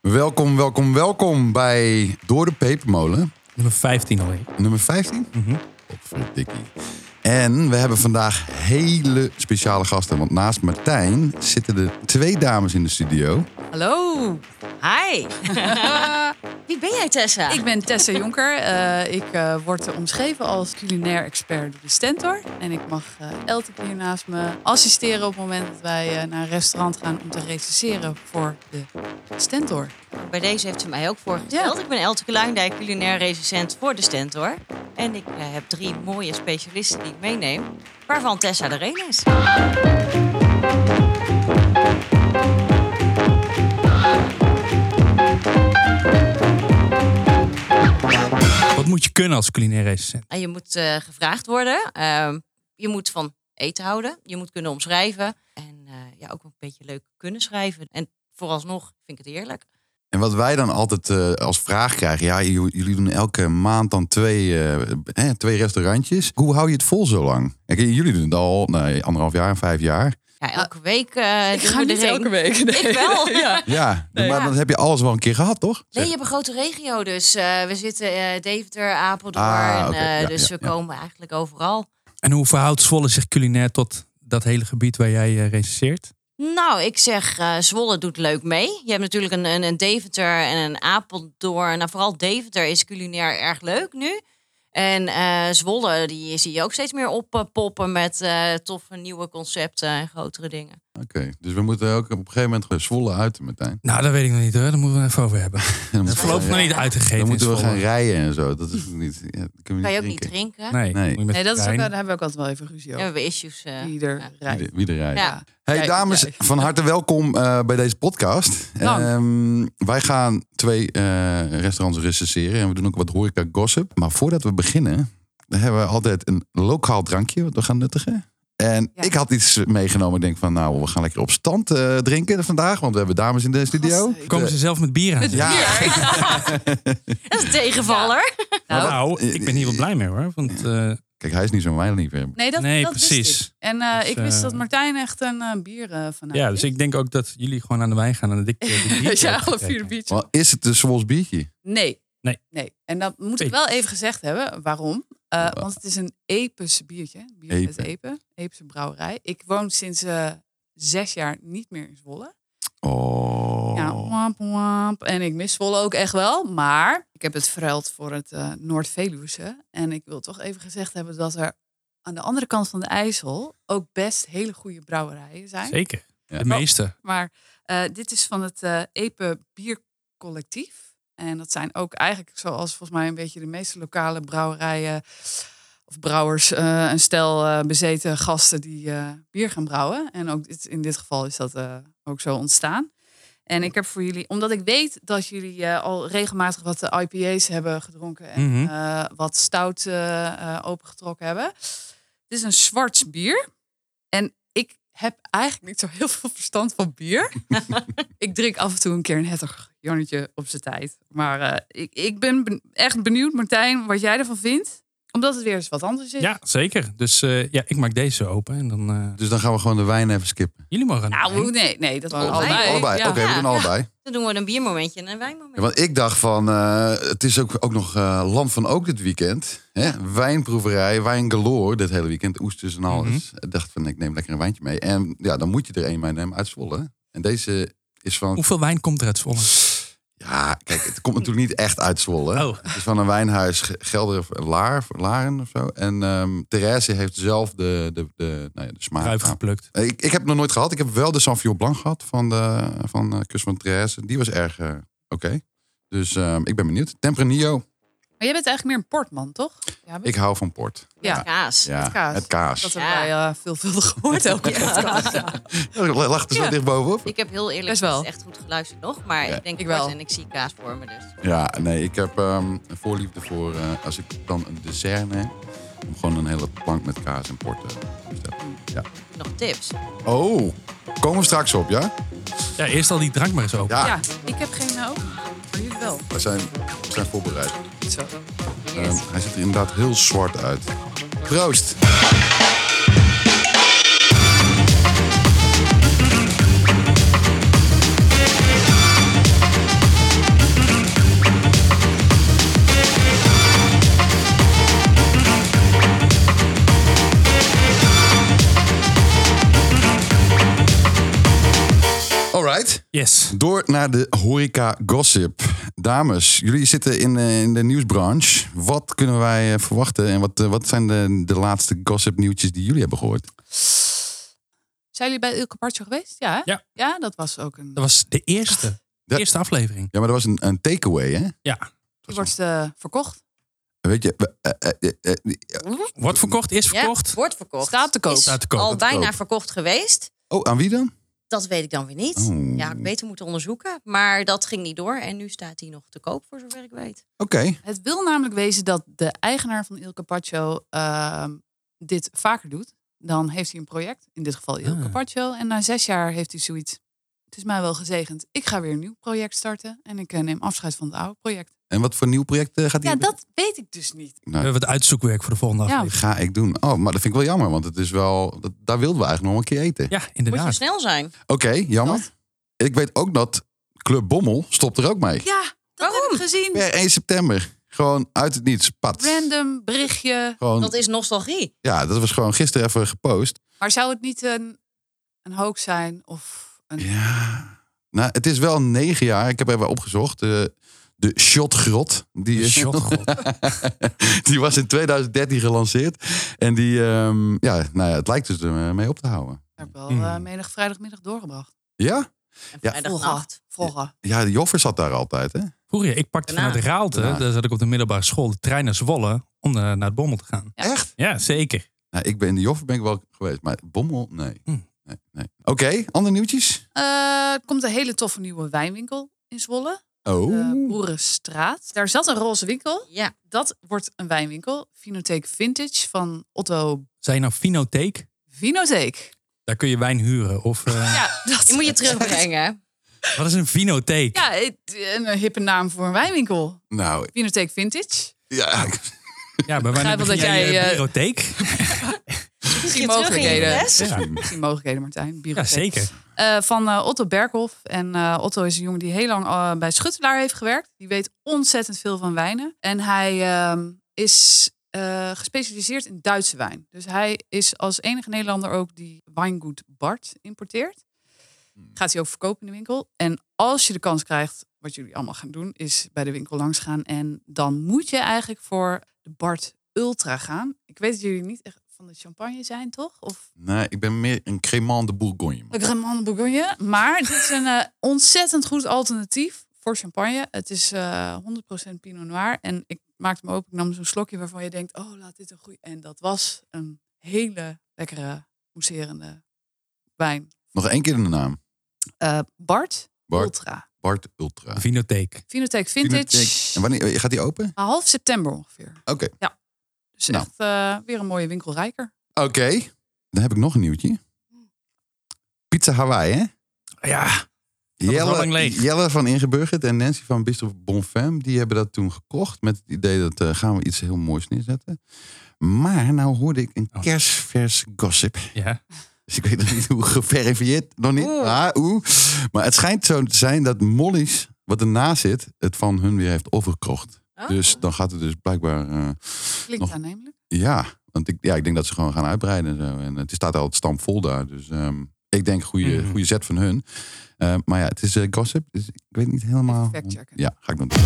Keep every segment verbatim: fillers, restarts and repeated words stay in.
Welkom, welkom, welkom bij Door de Pepermolen. Nummer vijftien alweer. Nummer vijftien? Mm-hmm. Potverdikkie. En we hebben vandaag hele speciale gasten. Want naast Martijn zitten er twee dames in de studio. Hallo. Hi. Wie ben jij, Tessa? Ik ben Tessa Jonker. Uh, ik uh, word omschreven als culinair expert door de Stentor. En ik mag uh, Elte hier naast me assisteren op het moment dat wij uh, naar een restaurant gaan om te recenseren voor de Stentor. Bij deze heeft ze mij ook voorgesteld. Ja. Ik ben Elte Kluindijk, culinair recensent voor de Stentor. En ik uh, heb drie mooie specialisten die ik meeneem, waarvan Tessa er één is. Wat moet je kunnen als culinair recensent? En je moet uh, gevraagd worden. Uh, je moet van eten houden. Je moet kunnen omschrijven. En uh, ja, ook een beetje leuk kunnen schrijven. En vooralsnog vind ik het heerlijk. En wat wij dan altijd uh, als vraag krijgen... ja, j- jullie doen elke maand dan twee, uh, eh, twee restaurantjes. Hoe hou je het vol zo lang? Kijk, jullie doen het al nee, anderhalf jaar, vijf jaar. Ja, elke week uh, ik ga niet elke week. Nee. Ik wel. ja. Ja, Nee, maar ja. dan heb je alles wel een keer gehad, toch? Nee, je hebt een grote regio. Dus uh, we zitten uh, Deventer, Apeldoorn. Ah, oké. uh, Ja, dus ja, we ja. komen eigenlijk overal. En hoe verhoudt Zwolle zich culinair tot dat hele gebied waar jij uh, recenseert? Nou, ik zeg, uh, Zwolle doet leuk mee. Je hebt natuurlijk een, een, een Deventer en een Apeldoorn. Nou, vooral Deventer is culinair erg leuk nu. En uh, Zwolle, die zie je ook steeds meer oppoppen met uh, toffe nieuwe concepten en grotere dingen. Oké, okay, dus we moeten ook op een gegeven moment gewoon Zwolle uit, Martijn. Nou, dat weet ik nog niet hoor. Daar moeten we het even over hebben. Dan Dat is voorlopig nog niet uitgegeten. Dan moeten we in gaan Zwolle. rijden en zo. Dat is niet. Ja, dat kunnen we Kan je ook niet niet drinken. drinken? Nee, Nee. moet je met Nee, de dat is ook, trein. daar hebben we ook altijd wel even ruzie Ja, we over. hebben issues. Uh, Wie er ja. rijdt. Wie, de, wie er rijdt. Ja. Hey Jij- dames, jij. van harte welkom uh, bij deze podcast. Dank. Um, wij gaan twee uh, restaurants recenseren en we doen ook wat horeca gossip. Maar voordat we beginnen, dan hebben we altijd een lokaal drankje wat we gaan nuttigen. En Ja. ik had iets meegenomen. Ik denk van, nou, we gaan lekker op stand uh, drinken vandaag. Want we hebben dames in de studio. Gast, Komen ze zelf met bier aan? Met Ja. Dat is een tegenvaller. Nou, Nou, ik ben hier wel blij mee hoor. Want uh, Kijk, hij is niet zo'n wijnliefhebber. nee, dat, Nee, dat wist precies. ik. En uh, Dus, ik wist uh, dat Martijn echt een uh, bier uh, vanuit ja, dus ik denk ook dat jullie gewoon aan de wijn gaan en dat ik uh, de bier. ja, alle vier de biertjes. Maar is het een Zwols biertje? Nee. Nee. nee. En dat moet ik Weet wel even gezegd hebben. Waarom? Uh, want het is een Epes biertje. Bier Epe. met Epe. Epese brouwerij. Ik woon sinds uh, zes jaar niet meer in Zwolle. Oh. Ja, wamp, wamp. En ik mis Zwolle ook echt wel. Maar ik heb het verruild voor het uh, Noord-Veluwse. En ik wil toch even gezegd hebben dat er aan de andere kant van de IJssel ook best hele goede brouwerijen zijn. Zeker. Ja. De meeste. Maar uh, dit is van het uh, Epe Biercollectief. En dat zijn ook eigenlijk zoals volgens mij een beetje de meeste lokale brouwerijen of brouwers, uh, een stel uh, bezeten gasten die uh, bier gaan brouwen. En ook dit, in dit geval is dat uh, ook zo ontstaan. En ik heb voor jullie, omdat ik weet dat jullie uh, al regelmatig wat uh, I P A's hebben gedronken en Mhm. uh, wat stout uh, uh, opengetrokken hebben. Het is een zwarts bier. En ik heb eigenlijk niet zo heel veel verstand van bier. Ik drink af en toe een keer een hettig Jannetje op zijn tijd. Maar uh, ik, ik ben ben echt benieuwd, Martijn, wat jij ervan vindt. Omdat het weer eens wat anders is. Ja, zeker. Dus uh, ja, ik maak deze open en dan... Uh, Dus dan gaan we gewoon de wijn even skippen. jullie mogen aan de Nou, wijn. nee, nee, dat Allebei. waren allebei. Allebei. Ja. Oké, okay, we doen allebei. Dan doen we een biermomentje en een wijnmomentje. Ja, want ik dacht van, uh, het is ook, ook nog uh, Land van Ook dit weekend. Hè? Wijnproeverij, wijn galore dit hele weekend. Oesters en alles. Mm-hmm. Ik dacht van, ik neem lekker een wijntje mee. En ja, dan moet je er een meenemen uit Zwolle. En deze is van... Hoeveel wijn komt er uit Zwolle? Ja, kijk, het komt natuurlijk niet echt uit Zwolle. Oh. Het is van een wijnhuis Ge- Gelder Laar, Laren of zo. En um, Therese heeft zelf de, de, de, nou ja, de smaak. Druif geplukt. Ik, ik heb het nog nooit gehad. Ik heb wel de Sauvignon Blanc gehad van de van uh, Kus van Therese. Die was erg uh, oké. Okay. Dus um, ik ben benieuwd. Tempranillo. Maar jij bent eigenlijk meer een portman, toch? Ja, Ik hou van port. Ja. Kaas. Ja, Met kaas. met kaas. Dat Ja. hebben wij uh, veelvuldig gehoord elke keer. met kaas, ja. Ja, lag er zo Ja. dicht bovenop. Ik heb heel eerlijk Best wel. gezegd echt goed geluisterd nog. Maar Ja. ik denk Ik kort wel. en ik zie kaas voor me. Dus. Ja, nee, ik heb um, een voorliefde voor, uh, als ik dan een dessert neem, om gewoon een hele plank met kaas en port te bestellen. Ja. Nog tips. Oh, komen we straks op, ja? Ja, eerst al die drank maar eens open. Ja, Ja, ik heb geen uh, open. Maar jullie wel. we zijn, we zijn voorbereid. Zo. Um, hij ziet er inderdaad heel zwart uit. Proost! Door naar de horeca gossip. Dames, jullie zitten in, uh, in de nieuwsbranche. Wat kunnen wij uh, verwachten en wat, uh, wat zijn de, de laatste gossip nieuwtjes die jullie hebben gehoord? Zijn jullie bij Il Carpaccio geweest? Ja, hè? Ja. Ja, dat was ook een... Dat was de eerste, de eerste aflevering. Ja, maar dat was een, een takeaway, hè? Ja. Die wordt uh, verkocht. Weet je... Uh, uh, uh, uh, Wordt verkocht, is verkocht. Ja, wordt verkocht. Staat te koop. Is Staat te koop. al Staat te bijna koop. verkocht geweest. oh, aan wie dan? Dat weet ik dan weer niet. Oh. Ja, ik beter moeten onderzoeken. Maar dat ging niet door. En nu staat hij nog te koop, voor zover ik weet. Oké. Okay. Het wil namelijk wezen dat de eigenaar van Il Carpaccio uh, dit vaker doet. Dan heeft hij een project, in dit geval Il Ah. Carpaccio. En na zes jaar heeft hij zoiets. Het is mij wel gezegend. Ik ga weer een nieuw project starten. En ik uh, neem afscheid van het oude project. En wat voor nieuw project uh, gaat hij Ja, dat weet ik dus niet. We Nou, hebben het uitzoekwerk voor de volgende Ja. aflevering. ga ik doen. Oh, maar dat vind ik wel jammer, want het is wel... Dat, daar wilden we eigenlijk nog een keer eten. Ja, Moet je inderdaad. snel zijn. Oké, okay, jammer. Wat? Ik weet ook dat Club Bommel stopt er ook mee. Ja, dat Waarom? heb ik gezien. Per één september. Gewoon uit het niets. Pat. Random berichtje. Gewoon, Dat is nostalgie. ja, dat was gewoon gisteren even gepost. Maar zou het niet een, een hoax zijn? Of een... Ja. Nou, het is wel negen jaar. Ik heb even opgezocht. Uh, de Shotgrot. Die, De Shotgrot. die was in twintig dertien gelanceerd. En die, um, ja, nou ja, het lijkt dus ermee op te houden. Ik heb wel Mm. uh, menig vrijdagmiddag doorgebracht. Ja? En Ja. vrijdagnacht. Vroeger. Ja, de Joffer zat daar altijd, hè? Vroeger, ik pakte Daarna. vanuit Raalte, Daarna. daar zat ik op de middelbare school, de trein naar Zwolle om uh, naar het Bommel te gaan. Ja. Echt? Ja, zeker. Nou, ik ben in de Joffer ben ik wel geweest, maar Bommel, nee. Hm. nee, nee. Oké, okay, andere nieuwtjes? Uh, er komt een hele toffe nieuwe wijnwinkel in Zwolle. Oh. De Boerenstraat. Daar zat een roze winkel. Ja. Dat wordt een wijnwinkel. Vinotheek Vintage van Otto Zei je nou Vinotheek? Vinotheek. Daar kun je wijn huren. Of uh, Ja, dat Die moet je terugbrengen. wat is een Vinotheek? Ja, het- een hippe naam voor een wijnwinkel. Nou, Vinotheek Vintage. ja. Ja, bij begrijp wanneer wel begin dat jij jij, uh, eh, bibliotheek? Zie je terug in je mogelijkheden. les? Ja. Zie mogelijkheden, Martijn. Ja, Bibliotheek. zeker. Uh, van uh, Otto Berghoff. En uh, Otto is een jongen die heel lang uh, bij Schuttelaar heeft gewerkt. Die weet ontzettend veel van wijnen. En hij uh, is uh, gespecialiseerd in Duitse wijn. Dus hij is als enige Nederlander ook die wijngoed Bart importeert. Gaat hij ook verkopen in de winkel. En als je de kans krijgt, wat jullie allemaal gaan doen, is bij de winkel langs gaan. En dan moet je eigenlijk voor de Bart Ultra gaan. Ik weet dat jullie niet echt van de champagne zijn, toch? Of Nee, ik ben meer een Crémant de Bourgogne. de Cremant de Bourgogne. Maar dit is een uh, ontzettend goed alternatief voor champagne. Het is uh, honderd procent Pinot Noir. En ik maakte me open, ik nam zo'n slokje waarvan je denkt, oh, laat dit een goeie. En dat was een hele lekkere, mousserende wijn. Nog één keer de naam. Uh, Bart, Bart. Ultra. Bart Ultra. Vinotheek. Vinotheek Vintage. Vinotheek. En wanneer gaat die open? Half september ongeveer. Oké. Dus Nou. echt uh, weer een mooie winkelrijker. Oké. Dan heb ik nog een nieuwtje. Pizza Hawaii, hè? Ja, is wel lang Jelle, leeg. Jelle van Ingeburgert en Nancy van Bistro Bonfem, die hebben dat toen gekocht met het idee dat uh, gaan we iets heel moois neerzetten. Maar nou hoorde ik een Oh. kerstvers gossip. ja. Dus ik weet nog niet hoe geverifieerd, nog niet. Oeh. Ah, oeh. Maar het schijnt zo te zijn dat Molly's, wat ernaast zit, het van hun weer heeft overgekocht. Oh. Dus dan gaat het dus blijkbaar, uh, Klinkt Nog- aannemelijk. ja. Want ik, ja, ik denk dat ze gewoon gaan uitbreiden en zo. En het staat al stampvol daar. Dus um, ik denk goede, Mhm. goede zet van hun. Uh, maar ja, het is uh, gossip. Dus ik weet niet helemaal. Even factchecken. Ja, ga ik dan doen.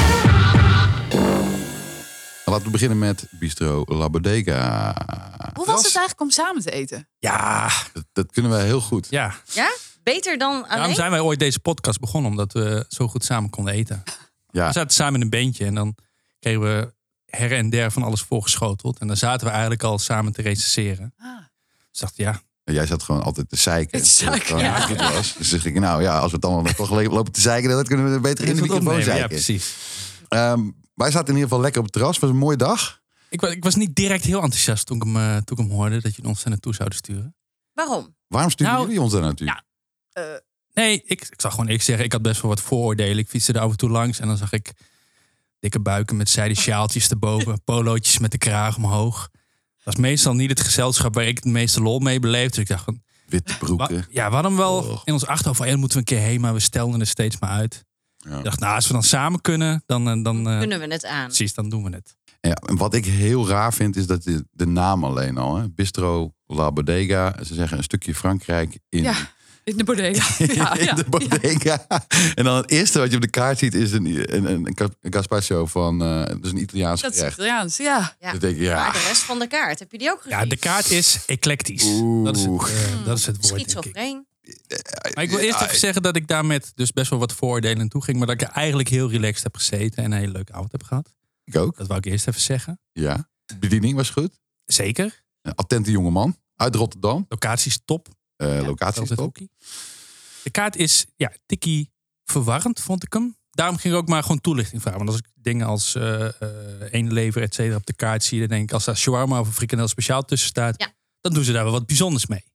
Laten we beginnen met Bistro La Bodega. Hoe was het eigenlijk om samen te eten? Ja, Dat, dat kunnen wij heel goed. ja. Ja? Beter dan alleen? Daarom zijn wij ooit deze podcast begonnen, omdat we zo goed samen konden eten. Ja. We zaten samen in een bandje en dan kregen we her en der van alles voorgeschoteld. En dan zaten we eigenlijk al samen te recenseren. Ah. Dus dacht ik, ja, En jij zat gewoon altijd te zeiken. Te zeiken, dat het gewoon ja. heel goed was. Dus dacht ik, nou ja, als we het allemaal toch lopen te zeiken, dan kunnen we beter in de even wat microfoon opnemen. Ja, zeiken. precies. Um, wij zaten in ieder geval lekker op het terras. Het was een mooie dag. Ik, wa- ik was niet direct heel enthousiast toen ik hem, uh, toen ik hem hoorde dat je ons er naartoe zouden sturen. Waarom? Waarom sturen Nou, jullie ons daar naartoe? ja. Nee, ik, ik zag gewoon eerlijk zeggen, ik had best wel wat vooroordelen. Ik fietste er af en toe langs en dan zag ik dikke buiken met zijde sjaaltjes erboven. Polootjes met de kraag omhoog. Dat was meestal niet het gezelschap waar ik het meeste lol mee beleefde. Dus ik dacht van, Witte broeken. wa- ja, we hadden hem wel Oh. in ons achterhoofd van, ja, dan moeten we een keer heen, maar we stelden er steeds maar uit. Ja. Ik dacht, nou, als we dan samen kunnen, dan, eh, dan eh, Kunnen we het aan? precies, dan doen we het. Ja, en wat ik heel raar vind, is dat de, de naam alleen al. Hè? Bistro La Bodega. Ze zeggen een stukje Frankrijk in, Ja. In de bodega. Ja, in ja, de bodega. En dan het eerste wat je op de kaart ziet is een, een, een, een gazpacho van uh, dus een Italiaans Dat is gerecht. Italiaans, ja. Ja. Dan denk ik, ja. Maar de rest van de kaart, heb je die ook gezien? Ja, de kaart is eclectisch. Oeh. Dat is het, uh, dat is het woord, denk ik. Schizofreen. Maar ik wil eerst even zeggen dat ik daar met dus best wel wat vooroordelen naartoe ging. Maar dat ik er eigenlijk heel relaxed heb gezeten en een hele leuke avond heb gehad. Ik ook. Dat wou ik eerst even zeggen. Ja. De bediening was goed. Zeker. Een attente jongeman uit Rotterdam. Locatie is top. Uh, locatie is Altijd top. hockey. De kaart is ja, tikkie verwarrend, vond ik hem. Daarom ging ik ook maar gewoon toelichting vragen. Want als ik dingen als uh, uh, eenlever, et cetera, op de kaart zie, dan denk ik als daar shawarma of een frikandel speciaal tussen staat, Ja. dan doen ze daar wel wat bijzonders mee.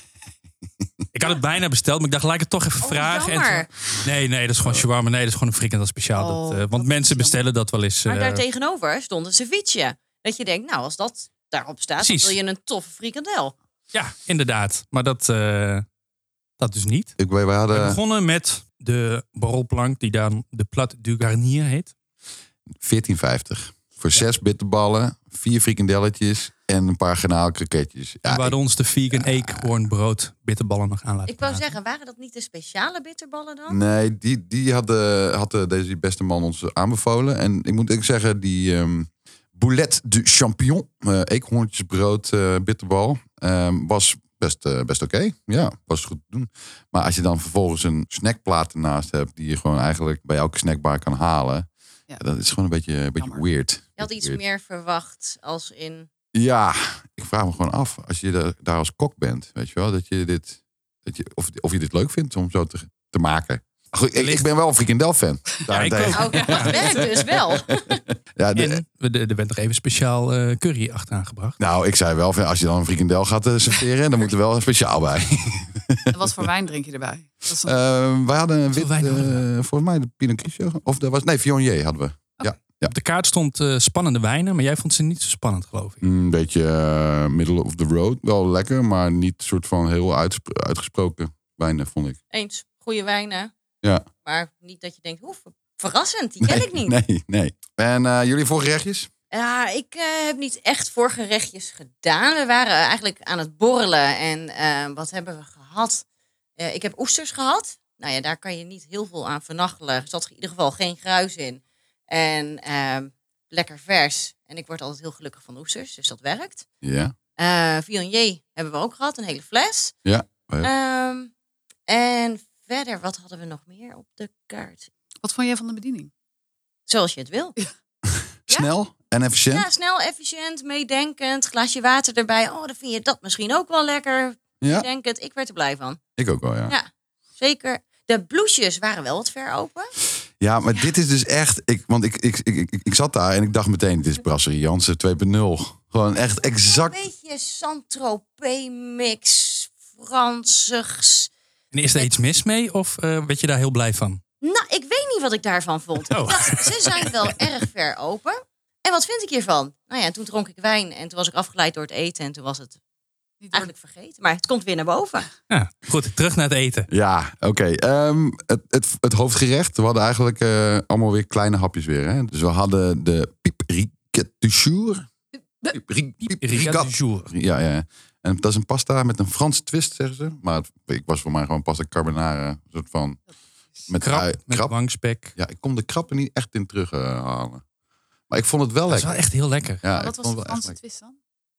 Ik had het bijna besteld, maar ik dacht, laat ik het toch even Oh, vragen. jammer. En toen- nee, nee, dat is gewoon shawarma. Nee, dat is gewoon een frikandel speciaal. Oh, dat, uh, want dat is mensen jammer. bestellen dat wel eens. Maar uh, daar tegenover stond een ceviche. Dat je denkt, nou, als dat daarop staat, Precies. dan wil je een toffe frikandel. Ja, inderdaad. Maar dat, uh, dat dus niet. Ik, wij, wij We hadden begonnen met de borrelplank, die dan de plat du garnier heet. veertien vijftig. Voor zes bitterballen, vier frikandelletjes en een paar garnaalkroketjes. Ja, En we hadden ik- ons de vegan eekhoornbrood bitterballen nog aan laten Ik wou praten. zeggen, waren dat niet de speciale bitterballen dan? Nee, die, die hadden, had de- deze beste man ons aanbevolen. En ik moet ook zeggen, die ehm boulet du champignon, uh, eekhoorntjesbrood uh, bitterbal, um, was best, uh, best oké. Ja, was goed te doen. Maar als je dan vervolgens een snackplaat ernaast hebt, die je gewoon eigenlijk bij elke snackbar kan halen, Ja. dat is gewoon een beetje, een beetje Jammer. weird. Je had iets Weird. meer verwacht als in... Ja, ik vraag me gewoon af, als je daar- daar als kok bent, weet je wel, dat je dit, dat je, of, of je dit leuk vindt om zo te, te maken. Goed, ik, ik ben wel een frikandel-fan. Ja, ik Daarentegen. ook. Oh, dat werkt dus wel. Ja, de- En we- er werd nog even speciaal eh, curry achteraan gebracht. nou, ik zei wel, van, als je dan een frikandel gaat uh, serveren, dan moet er wel een speciaal bij. En wat voor wijn drink je erbij? Dat is een- Uh, we hadden een Veel wit, wijn hadden we. uh, volgens mij de Pinot Grigio. Of dat was, nee, Viognier hadden we. Ja, ja. Op de kaart stond eh, spannende wijnen, maar jij vond ze niet zo spannend, geloof ik. Een beetje uh, middle of the road. Wel lekker, maar niet soort van heel uitspro- uitgesproken wijnen, vond ik. Eens, goede wijnen. Ja. Maar niet dat je denkt, hoe verrassend, die ken nee, ik niet. Nee, nee. En uh, jullie voorgerechtjes? Ja, ik eh, heb niet echt voorgerechtjes gedaan. We waren eigenlijk aan het borrelen. En eh, wat hebben we gehad? Eh, ik heb oesters gehad. Nou ja, daar kan je niet heel veel aan vernachelen. Er zat in ieder geval geen gruis in. En eh, lekker vers. En ik word altijd heel gelukkig van oesters, dus dat werkt. Ja. Uh, Viognier hebben we ook gehad, een hele fles. Ja. Ehm, en verder, wat hadden we nog meer op de kaart? Wat vond jij van de bediening? Zoals je het wil. Snel en efficiënt? Ja, snel, efficiënt, meedenkend. Glaasje water erbij. Oh, dan vind je dat misschien ook wel lekker. Ja, Meedenkend. Ik werd er blij van. ik ook wel, ja. Ja, zeker. De bloesjes waren wel wat ver open. Ja, maar dit is dus echt... Ik, want ik, ik, ik, ik, ik zat daar en ik dacht meteen, dit is Brasserie Jansen twee punt nul. Gewoon echt exact... Een beetje Saint-Tropez-mix. Fransigs. En is er iets mis mee of uh, werd je daar heel blij van? Nou, ik weet niet wat ik daarvan vond. Oh. Ik dacht, ze zijn wel erg ver open. En wat vind ik hiervan? Nou ja, toen dronk ik wijn en toen was ik afgeleid door het eten. En toen was het Niet door- eigenlijk vergeten. Maar het komt weer naar boven. Ja, goed, terug naar het eten. Ja, oké. Ehm, het, het, het hoofdgerecht, we hadden eigenlijk uh, allemaal weer kleine hapjes weer. Hè? Dus we hadden de piep riquette du jour. Piep, ri- piep Rigat du jour. Ja, ja. En dat is een pasta met een Franse twist, zeggen ze. Maar het, ik was voor mij gewoon pasta carbonara. Een soort van... Met Krap, ui- met krap. wangspek. Ja, ik kon de krab er niet echt in terughalen. maar ik vond het wel Dat is lekker. wel echt heel lekker. Ja, Wat ik was vond de het wel echt Franse lekker. twist dan?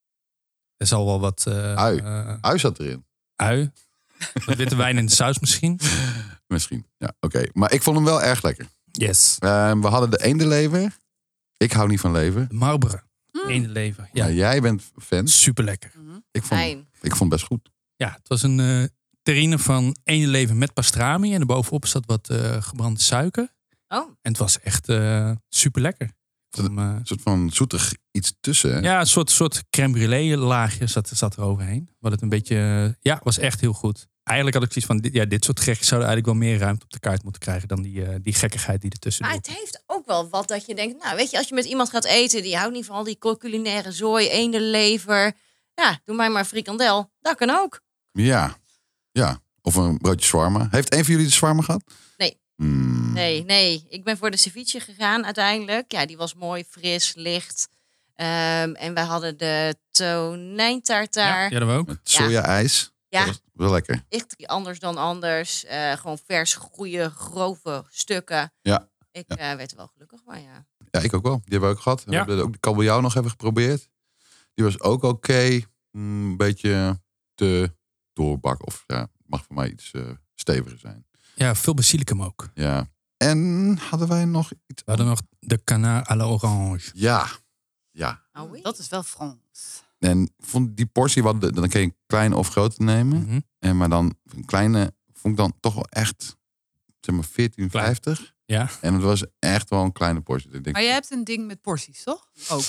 Er zal wel wat... uh, Ui. uh, Ui zat erin. ui. Wat witte wijn in de saus misschien. Misschien, ja, oké. Maar ik vond hem wel erg lekker. Yes. Ehm, we hadden de eendenlever. Ik hou niet van lever. De Marlboro. Mm. Eendenlever. Ja, Ja, jij bent fan. super lekker. Mhm. Ik vond, Fijn. ik vond het best goed. Ja, het was een uh, terrine van eendenlever met pastrami. En erbovenop zat wat uh, gebrande suiker. Oh, En het was echt uh, super lekker. Om, uh, Een soort van zoetig iets tussen. Hè? ja, een soort, soort crème brûlée laagje zat, zat er overheen. Wat het een beetje... Uh, ja, was echt heel goed. Eigenlijk had ik zoiets van... Dit, ja, dit soort gerechten zouden eigenlijk wel meer ruimte op de kaart moeten krijgen... dan die, uh, die gekkigheid die ertussen maar doet. het heeft ook wel wat dat je denkt... Nou, weet je, als je met iemand gaat eten... die houdt niet van al die culinaire zooi, eendenlever... Ja, doe mij maar frikandel. Dat kan ook. Ja, ja. Of een broodje shawarma. Heeft een van jullie de shawarma gehad? Nee. Mm. Nee, nee. Ik ben voor de ceviche gegaan uiteindelijk. Ja, die was mooi, fris, licht. Um, en we hadden de tonijntartaar. Ja, ja, dat we ook. Met soja-ijs. Ja, Dat was wel lekker. echt anders dan anders. Uh, gewoon vers, goede, grove stukken. Ja. Ik ja. uh, werd er wel gelukkig van, ja. Ja, ik ook wel. Die hebben we ook gehad. We Ja. hebben ook de kabeljauw nog even geprobeerd. Die was ook oké. Okay. Mm, een beetje te doorbak. Of ja, mag voor mij iets uh, steviger zijn. Ja, veel basilicum ook. Ja. En hadden wij nog iets? We hadden nog de canard à la orange. Ja. Ja. Oh, oui. Dat is wel Frans. En vond die portie, wat, dan kun je een kleine of grote nemen. Mm-hmm. En maar dan een kleine vond ik dan toch wel echt, zeg maar veertien vijftig. Ja. En het was echt wel een kleine portie. Ik denk, Maar jij hebt een ding met porties, toch? Ook.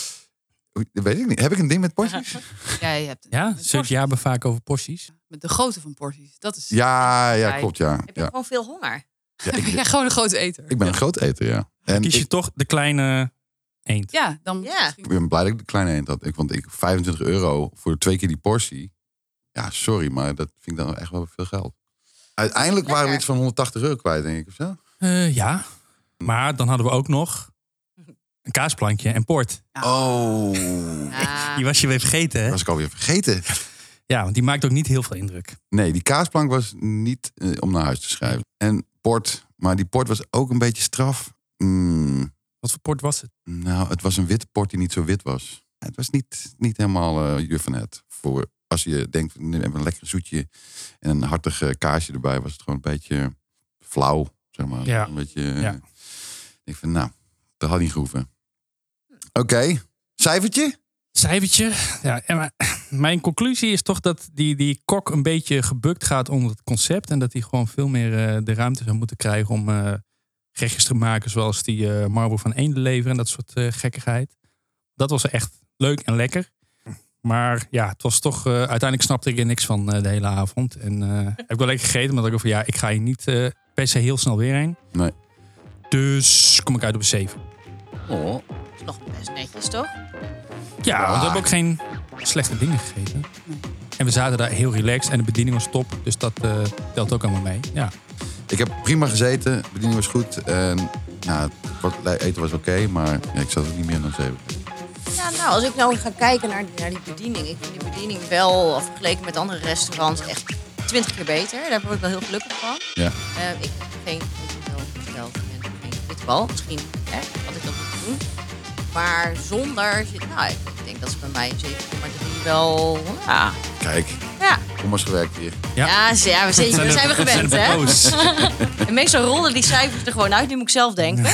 Dat weet ik niet. Heb ik een ding met porties? Ja, je hebt een Ja, ding met zult je hebben vaak over porties? Met de grootte van porties. Dat is. Ja, ja, Kijk. klopt, ja. Heb je ja. gewoon veel honger? ja ik, Ja, gewoon een grote eter. ik ben een groot eter, ja. En Kies je ik, toch de kleine eend? Ja, dan. Ja. misschien- ik ben blij dat ik de kleine eend had. Ik, want ik vijfentwintig euro voor twee keer die portie. Ja, sorry, maar dat vind ik dan echt wel veel geld. Uiteindelijk waren we Lekker. iets van honderdtachtig euro kwijt, denk ik, of zo. Uh, ja, maar dan hadden we ook nog een kaasplankje en port. Oh, Ja. Die was je weer vergeten, hè? was ik alweer vergeten. Ja, want die maakt ook niet heel veel indruk. Nee, die kaasplank was niet eh, om naar huis te schrijven. En port, maar die port was ook een beetje straf. Mm, Wat voor port was het? nou, het was een witte port die niet zo wit was. Het was niet, niet helemaal uh, juffenet. Voor als je denkt, we hebben een lekker zoetje en een hartig uh, kaasje erbij, was het gewoon een beetje flauw, zeg maar. Ja. Een beetje. Uh, Ja. Ik vind, nou, dat had niet gehoeven. Oké, okay. Cijfertje? Cijfertje. Ja, en maar mijn conclusie is toch dat die, die kok een beetje gebukt gaat onder het concept. En dat hij gewoon veel meer uh, de ruimte zou moeten krijgen om uh, gerechtjes te maken. Zoals die uh, marble van eendelever en dat soort uh, gekkigheid. Dat was echt leuk en lekker. Maar ja, het was toch... Uh, uiteindelijk snapte ik er niks van uh, de hele avond. En uh, heb ik wel lekker gegeten. Maar dat ik van ja, ik ga hier niet uh, per se heel snel weer heen. Nee. Dus kom ik uit op een zeven. Oh. Is nog best netjes, toch? Ja, want we hebben ook geen slechte dingen gegeten. En we zaten daar heel relaxed en de bediening was top. Dus dat uh, telt ook allemaal mee. Ja. Ik heb prima gezeten, de bediening was goed. En nou, het eten was oké, okay, maar ja, ik zat er niet meer dan zeven. Ja, nou, als ik nou ga kijken naar die, naar die bediening. Ik vind die bediening wel, vergeleken met andere restaurants, echt twintig keer beter. Daar word ik wel heel gelukkig van. Ja. Uh, ik heb geen bitterbal en geen bitterbal. Misschien hè, had ik dat moeten doen. Maar zonder, nou, ik denk dat ze bij mij zeven komma drie wel, ja. Kijk, Ja. kom maar eens gewerkt hier. Ja. Ja, ja, zeker, daar zijn, zijn we gewend, hè? Pro's. En meestal rollen die cijfers er gewoon uit, nu moet ik zelf denken.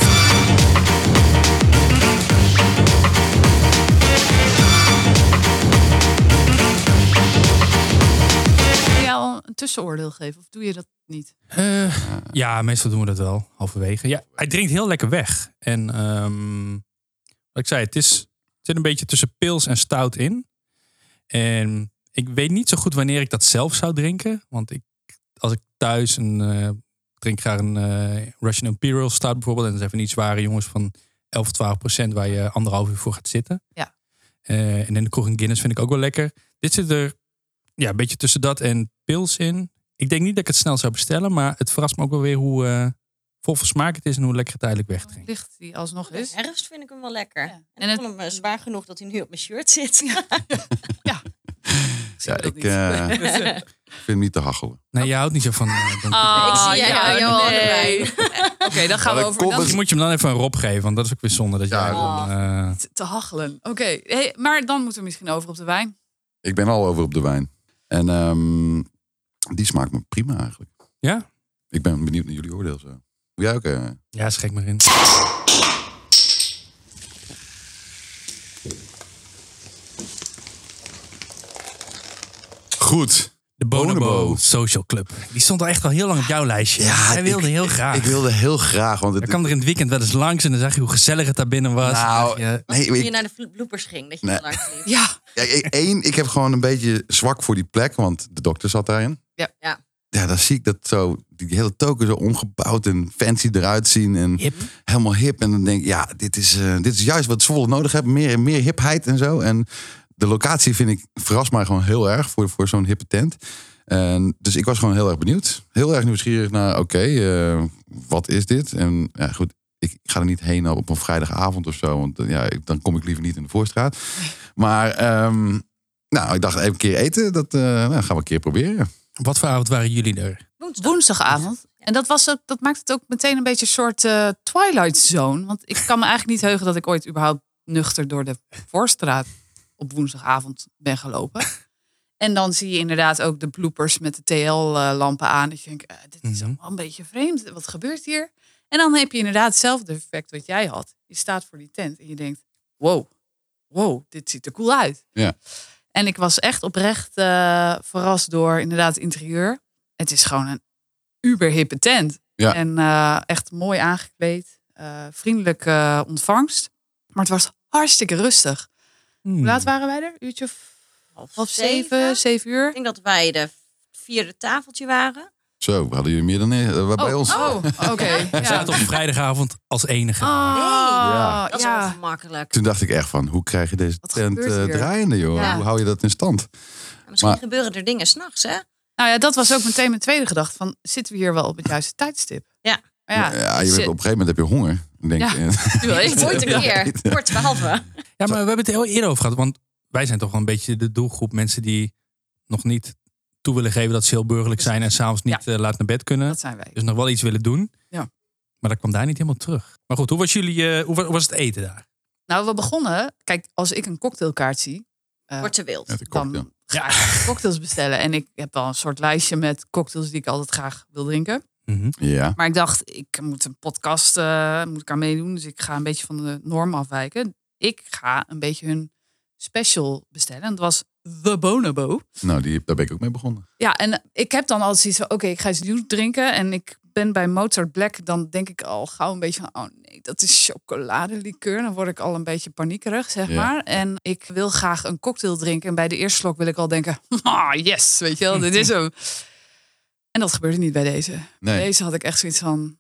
Kun je al een tussenoordeel geven? Of doe je dat niet? Uh, ja, meestal doen we dat wel, halverwege. Ja, hij drinkt heel lekker weg. En um, wat ik zei, het, is, het zit een beetje tussen pils en stout in. En ik weet niet zo goed wanneer ik dat zelf zou drinken. Want ik, als ik thuis een, uh, drink graag een uh, Russian Imperial stout bijvoorbeeld. En dat zijn van die zware jongens van elf tot twaalf procent waar je anderhalf uur voor gaat zitten. Ja. Uh, en in de kroeg een Guinness vind ik ook wel lekker. Dit zit er ja, een beetje tussen dat en pils in. Ik denk niet dat ik het snel zou bestellen. Maar het verrast me ook wel weer hoe uh, vol van smaak het is en hoe lekker het eigenlijk wegdrinkt. Licht die alsnog is. De herfst vind ik hem wel lekker. Ja. En, En ik het- vond hem uh, zwaar genoeg dat hij nu op mijn shirt zit. Ja. Ja, dat ik niet. uh, vind hem niet te hachelen. Nee, je houdt niet zo van... Uh, donker- Ah, Ik zie jij ja, aan jouw nee. handen Oké, dan gaan we Maar over. kom Dan eens- Die moet je hem dan even een Rob geven, want dat is ook weer zonde. Dat Ja, jij oh. dan, uh, te- te hachelen. Oké, hey, maar dan moeten we misschien over op de wijn. Ik ben al over op de wijn. En um, die smaakt me prima eigenlijk. Ja? Ik ben benieuwd naar jullie oordeel zo. Hoe jij ook? Uh, Ja, schrik maar in. Goed. De Bonobo Bonobo. Social Club. Die stond al echt al heel lang op jouw lijstje. Hij wilde ik- heel graag. Ik wilde heel graag. Want het, Hij kwam er in het weekend wel eens langs en dan zag je hoe gezellig het daar binnen was. Nou, Dan dacht je, nee, Toen je ik, naar de vlo- bloopers ging, dat je Nee. nee. langs liep. Ja, ja, ik- één, ik heb gewoon een beetje zwak voor die plek, want de dokter zat daarin. Ja. Ja. Ja, dan zie ik dat zo, die hele token zo omgebouwd en fancy eruit zien. En hip. helemaal hip. En dan denk ik, ja, dit is, uh, dit is juist wat Zwolle nodig heeft. Meer, meer hipheid en zo. En de locatie vind ik, verrast mij gewoon heel erg voor, voor zo'n hippe tent. En dus ik was gewoon heel erg benieuwd. Heel erg nieuwsgierig naar, oké, okay, uh, wat is dit? En ja, goed, ik ga er niet heen op een vrijdagavond of zo. Want uh, ja, ik, dan kom ik liever niet in de Voorstraat. Maar, um, nou, ik dacht even een keer eten. Dat uh, nou, gaan we een keer proberen. Wat voor avond waren jullie er? Woensdag. Woensdagavond. En dat, was ook, dat maakt het ook meteen een beetje een soort uh, Twilight Zone. Want ik kan me eigenlijk niet heugen dat ik ooit überhaupt nuchter door de Voorstraat op woensdagavond ben gelopen. En dan zie je inderdaad ook de bloopers met de T L-lampen aan. Dat je denkt, uh, dit is Mhm. allemaal een beetje vreemd. Wat gebeurt hier? En dan heb je inderdaad hetzelfde effect wat jij had. Je staat voor die tent en je denkt, wow, wow, dit ziet er cool uit. Ja. En ik was echt oprecht uh, verrast door inderdaad het interieur. Het is gewoon een uberhippe tent. Ja. En uh, echt mooi aangekleed. Uh, vriendelijke uh, ontvangst. Maar het was hartstikke rustig. Hmm. Hoe laat waren wij er? Uurtje of Half half zeven, zeven uur? Ik denk dat wij de vierde tafeltje waren. Zo, we hadden jullie meer dan uh, bij ons. Oh, oké. Okay. We zaten op vrijdagavond als enige. Oh, Ja. Dat is ja. ongemakkelijk. Toen dacht ik echt van, hoe krijg je deze Wat tent gebeurt uh, hier? draaiende, joh? Ja. Hoe hou je dat in stand? Misschien Maar- gebeuren er dingen s'nachts, hè? Nou ja, dat was ook meteen mijn tweede gedachte. Van, zitten we hier wel op het juiste tijdstip? Ja. Maar ja, Ja, je bent, op een gegeven moment heb je honger. Ik denk, Ja. eh, nu wel eten. Ooit een keer. Voor twaalf. Ja, maar we hebben het er heel eerder over gehad. Want wij zijn toch wel een beetje de doelgroep mensen die nog niet toe willen geven dat ze heel burgerlijk zijn en s'avonds niet Ja. uh, laat naar bed kunnen. Dat zijn wij. Dus nog wel iets willen doen. Ja. Maar dat kwam daar niet helemaal terug. Maar goed, hoe was jullie, uh, hoe wa- hoe was het eten daar? Nou, we begonnen. Kijk, als ik een cocktailkaart zie, uh, Wordt te wild. met een cocktail. dan ga ik cocktails bestellen. En ik heb wel een soort lijstje met cocktails die ik altijd graag wil drinken. Mhm. Ja, Maar ik dacht, ik moet een podcast uh, moet ik aan meedoen. Dus ik ga een beetje van de norm afwijken. Ik ga een beetje hun special bestellen. En dat was The Bonobo. nou, die, daar ben ik ook mee begonnen. Ja, en ik heb dan altijd zoiets van, oké, ik ga iets nieuws drinken. En ik ben bij Mozart Black, dan denk ik al gauw een beetje van, oh nee, dat is chocoladelikeur. Dan word ik al een beetje paniekerig, zeg Ja. maar. En ik wil graag een cocktail drinken. En bij de eerste slok wil ik al denken, ah, yes, weet je wel, dit is hem. En dat gebeurde niet bij deze. Nee. Deze had ik echt zoiets van,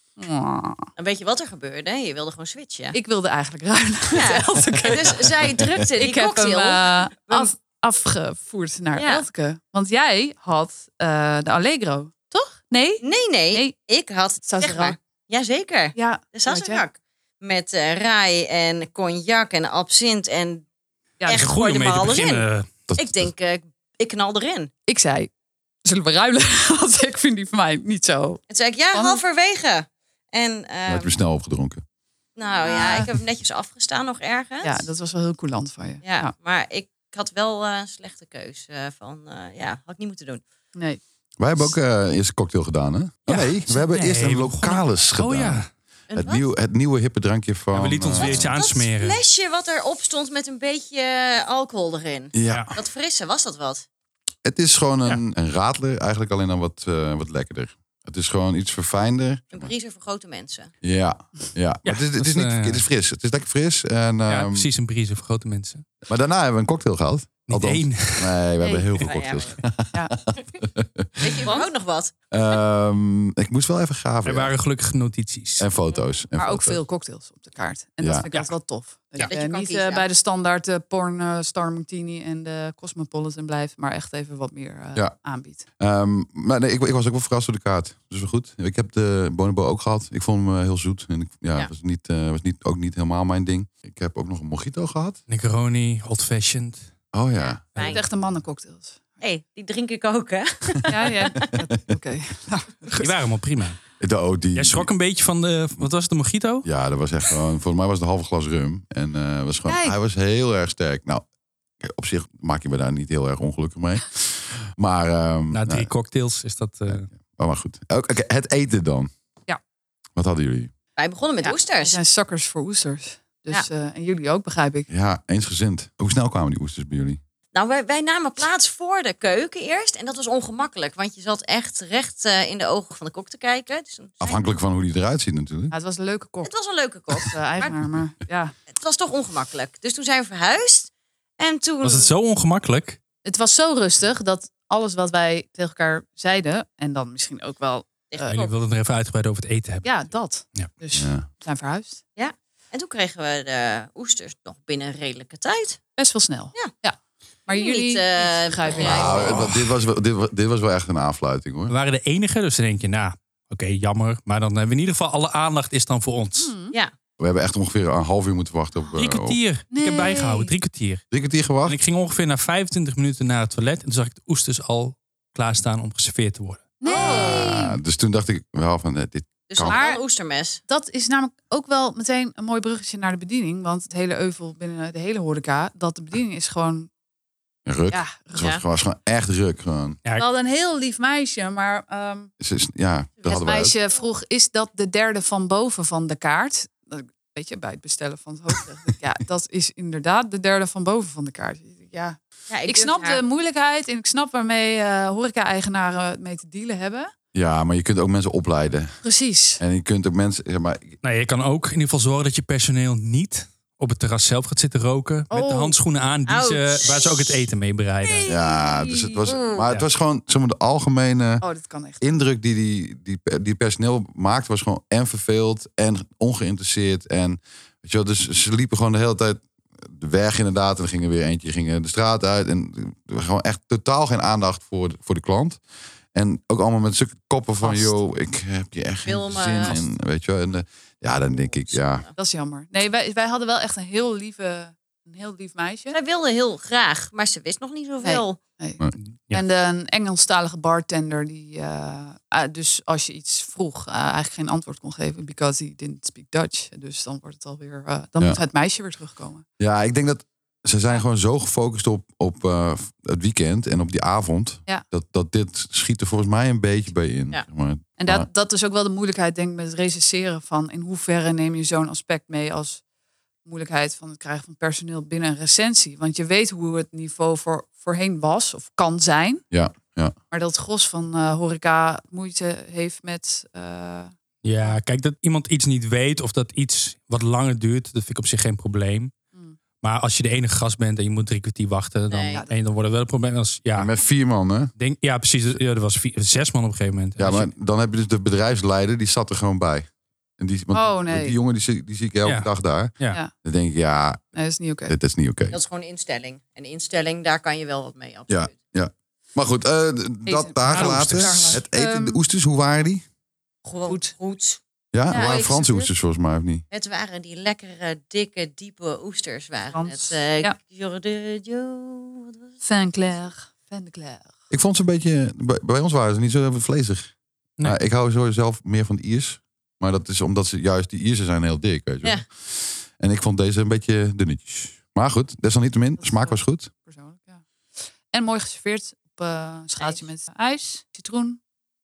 ah. En weet je wat er gebeurde? Je wilde gewoon switchen. Ik wilde eigenlijk ruilen. Ja. Dus zij drukte die Ik heb hem cocktail. uh, af, afgevoerd naar Ja. Elteke. Want jij had uh, de Allegro, toch? Nee? Nee, nee, Nee. Ik had, zeg Sazerac. maar. Jazeker. Ja, De Sazerac. Met uh, rij en cognac en absint. En Ja, echt Een gooi er goede maar mee te alles in. beginnen. Dat, Ik denk, uh, ik knal erin. ik zei, zullen we ruilen? Want ik vind die van mij niet zo. En toen zei ik, ja, Spannend. halverwege. En dan uh, heb je snel opgedronken. nou ja, ik heb hem netjes afgestaan nog ergens. Ja, dat was wel heel coulant van je. Ja, maar ik had wel uh, een slechte keus. Uh, van, uh, ja, had ik niet moeten doen. Nee. Wij hebben ook uh, eerst een cocktail gedaan, hè? Oh, Ja. nee, we hebben Nee, eerst een we lokalis gedaan. Oh ja. Een Het, wat? nieuw, het nieuwe hippe drankje van... Ja, we lieten ons weer eh, iets aansmeren. Dat flesje wat erop stond met een beetje uh, alcohol erin. Ja, Dat frisse, was dat wat? het is gewoon een, een radler, eigenlijk alleen dan wat, uh, wat lekkerder. Het is gewoon iets verfijnder. Een briezer voor grote mensen. Ja, ja. Maar het, is, het, dat is is, niet, eh, het is fris. Het is lekker fris. En, Ja, ehm, precies een brise voor grote mensen. Maar daarna hebben we een cocktail gehad. Niet Althans, één. Nee, we hebben heel veel Nou ja, cocktails. Ja. Weet je überhaupt nog wat? Ehm, ik moest wel even graven. Er ja. waren gelukkig notities. En foto's. En Maar ook foto's. veel cocktails op de kaart. En Ja. dat vind ik Ja. echt wel tof. Dat Ja. je, Dat je kan niet kiezen. uh, bij de standaard de porn uh, Star Martini en de Cosmopolitan blijft. Maar echt even wat meer uh, Ja. aanbiedt. Ehm, maar nee, ik, ik was ook wel verrast door de kaart. Dus wel goed. Ik heb de Bonobo ook gehad. Ik vond hem uh, heel zoet. En ik, ja, Ja. was, niet, uh, was niet, ook niet helemaal mijn ding. Ik heb ook nog een mojito gehad. Negroni, old fashioned. Oh ja. Het Fijn. is echt een mannencocktails. Hé, hey, die drink ik ook, hè? Ja, ja. Oké. Okay. Nou, Die waren allemaal prima. De, oh, die, Jij schrok een beetje van de, wat was het, de mojito? Ja, dat was echt gewoon... Volgens mij was het een halve glas rum. En uh, was gewoon, Kijk. hij was heel erg sterk. Nou, op zich maak je me daar niet heel erg ongelukkig mee. Maar... ehm, Na drie nee, cocktails is dat... uh, oh, maar goed. Oké, okay, het eten dan. Ja. Wat hadden jullie? Wij begonnen met ja, we oesters. zijn suckers voor oesters. Dus, uh, en jullie ook, begrijp ik. Ja, eensgezind. Hoe snel kwamen die oesters bij jullie? Nou, wij, wij namen plaats voor de keuken eerst. En dat was ongemakkelijk. Want je zat echt recht uh, in de ogen van de kok te kijken. Dus toen zei- Afhankelijk van hoe die eruit ziet natuurlijk. Ja, het was een leuke kok. Het was een leuke kok. De eigenaar, maar ja. Het was toch ongemakkelijk. Dus toen zijn we verhuisd. En toen... was het zo ongemakkelijk? Het was zo rustig dat alles wat wij tegen elkaar zeiden... en dan misschien ook wel... tegen Uh, de Jullie kok. wilden het er even uitgebreid over het eten hebben. Ja, dat. Ja. Dus Ja. we zijn verhuisd. En toen kregen we de oesters nog binnen een redelijke tijd. Best wel snel. Ja. ja. Maar Niet, jullie... uh, niet, begrijp ik. bereid. Nou, Oh. het- dit, was, wel- dit, was- dit was wel echt een aanfluiting hoor. We waren de enige, dus dan denk je, nou, oké, jammer. Maar dan hebben we in ieder geval alle aandacht is dan voor ons. Hmm. Ja, We hebben echt ongeveer een half uur moeten wachten op... eh, Drie op kwartier. Ik Nee. heb bijgehouden, drie kwartier. drie kwartier En gewacht? ik ging ongeveer na vijfentwintig minuten naar het toilet. En toen zag ik de oesters al klaarstaan om geserveerd te worden. Nee. Ah, dus toen dacht ik wel van, eh, dit Dus kan. dan Maar- een oestermes. Dat is namelijk ook wel meteen een mooi bruggetje naar de bediening. Want het hele euvel binnen de hele horeca, dat de bediening is gewoon... Ruk. Ja, Het was, was gewoon echt ruk. Gewoon. Ja, we hadden een heel lief meisje, maar ehm, Ze is- ja, dat het hadden wij ook. meisje vroeg, is dat de derde van boven van de kaart? Dat- Weet je, bij het bestellen van het hoofdgerecht. Ja, dat is inderdaad de derde van boven van de kaart. Ja, Ja, ik durf snap haar- de moeilijkheid en ik snap waarmee eh horeca-eigenaren mee te dealen hebben. Ja, maar je kunt ook mensen opleiden. Precies. En je kunt ook mensen... Zeg maar, nou, je kan ook in ieder geval zorgen dat je personeel niet op het terras zelf gaat zitten roken. Met de Oh. handschoenen aan die ze, Ouch. waar ze ook het eten mee bereiden. ja, dus het was... Mm. Maar het was gewoon zeg maar, de algemene Oh, dat kan echt. indruk die die, die die personeel maakte... was gewoon en verveeld en ongeïnteresseerd. En, weet je wel, dus ze liepen gewoon de hele tijd de weg inderdaad. En er gingen weer eentje gingen de straat uit. En er was gewoon echt totaal geen aandacht voor de, voor de klant. En ook allemaal met zulke koppen van... Gast. joh, ik heb je echt geen Wil maar- zin in. Weet je wel. En, eh, ja, dan denk ik, ja... Dat is jammer. Nee, wij, wij hadden wel echt een heel lieve, een heel lief meisje. Zij wilde heel graag, maar ze wist nog niet zoveel. Nee. Ja. En de, een Engelstalige bartender die, eh, ah, dus als je iets vroeg, eh, eigenlijk geen antwoord kon geven, because he didn't speak Dutch. Dus dan wordt het alweer, uh, dan Ja. moet het meisje weer terugkomen. Ja, ik denk dat ze zijn gewoon zo gefocust op, op uh, het weekend en op die avond. Ja. Dat, dat dit schiet er volgens mij een beetje bij in. Ja. Zeg maar. En Maar- dat, dat is ook wel de moeilijkheid, denk ik, met het recenseren van in hoeverre neem je zo'n aspect mee als moeilijkheid van het krijgen van personeel binnen een recensie. Want je weet hoe het niveau voor, voorheen was of kan zijn. Ja, ja. Maar dat het gros van uh, horeca moeite heeft met... Uh, Ja, kijk, dat iemand iets niet weet of dat iets wat langer duurt, dat vind ik op zich geen probleem. Hmm. Maar als je de enige gast bent en je moet drie kwartier wachten, dan, Nee. en dan wordt het wel een probleem. Als, ja, Met vier man, hè? denk, ja, precies. Ja, er was vier, zes man op een gegeven moment. Ja, Als maar je- dan heb je dus de bedrijfsleider, die zat er gewoon bij. En die, want Oh, nee. die jongen die zie, die zie ik elke Ja. dag daar. Ja. Ja. Dan denk ik, ja, nee, dat is niet oké. dit is niet oké. Dat is gewoon een instelling. En instelling, daar kan je wel wat mee, absoluut. Maar goed, uh, d- dat daar Ja, de gelaten. oesters. Het eten, Ehm, de oesters, hoe waren die? Gewoon Goed. goed. Ja, Ja, het waren ik- Franse oesters volgens mij, of niet? Het waren die lekkere, dikke, diepe oesters. Waren Frans. het. Uh, Ja. Jour de Jo, wat was het? Vinclair. Vinclair. Ik vond ze een beetje... Bij, bij ons waren ze niet zo vlezig. Nee. Maar ik hou sowieso zelf meer van de Iers. Maar dat is omdat ze juist die Ierse zijn heel dik, weet je wel. Ja. En ik vond deze een beetje dunnetjes. Maar goed, desalniettemin, de smaak was goed. Persoonlijk, ja. En mooi geserveerd op uh, een schaaltje met ijs, citroen,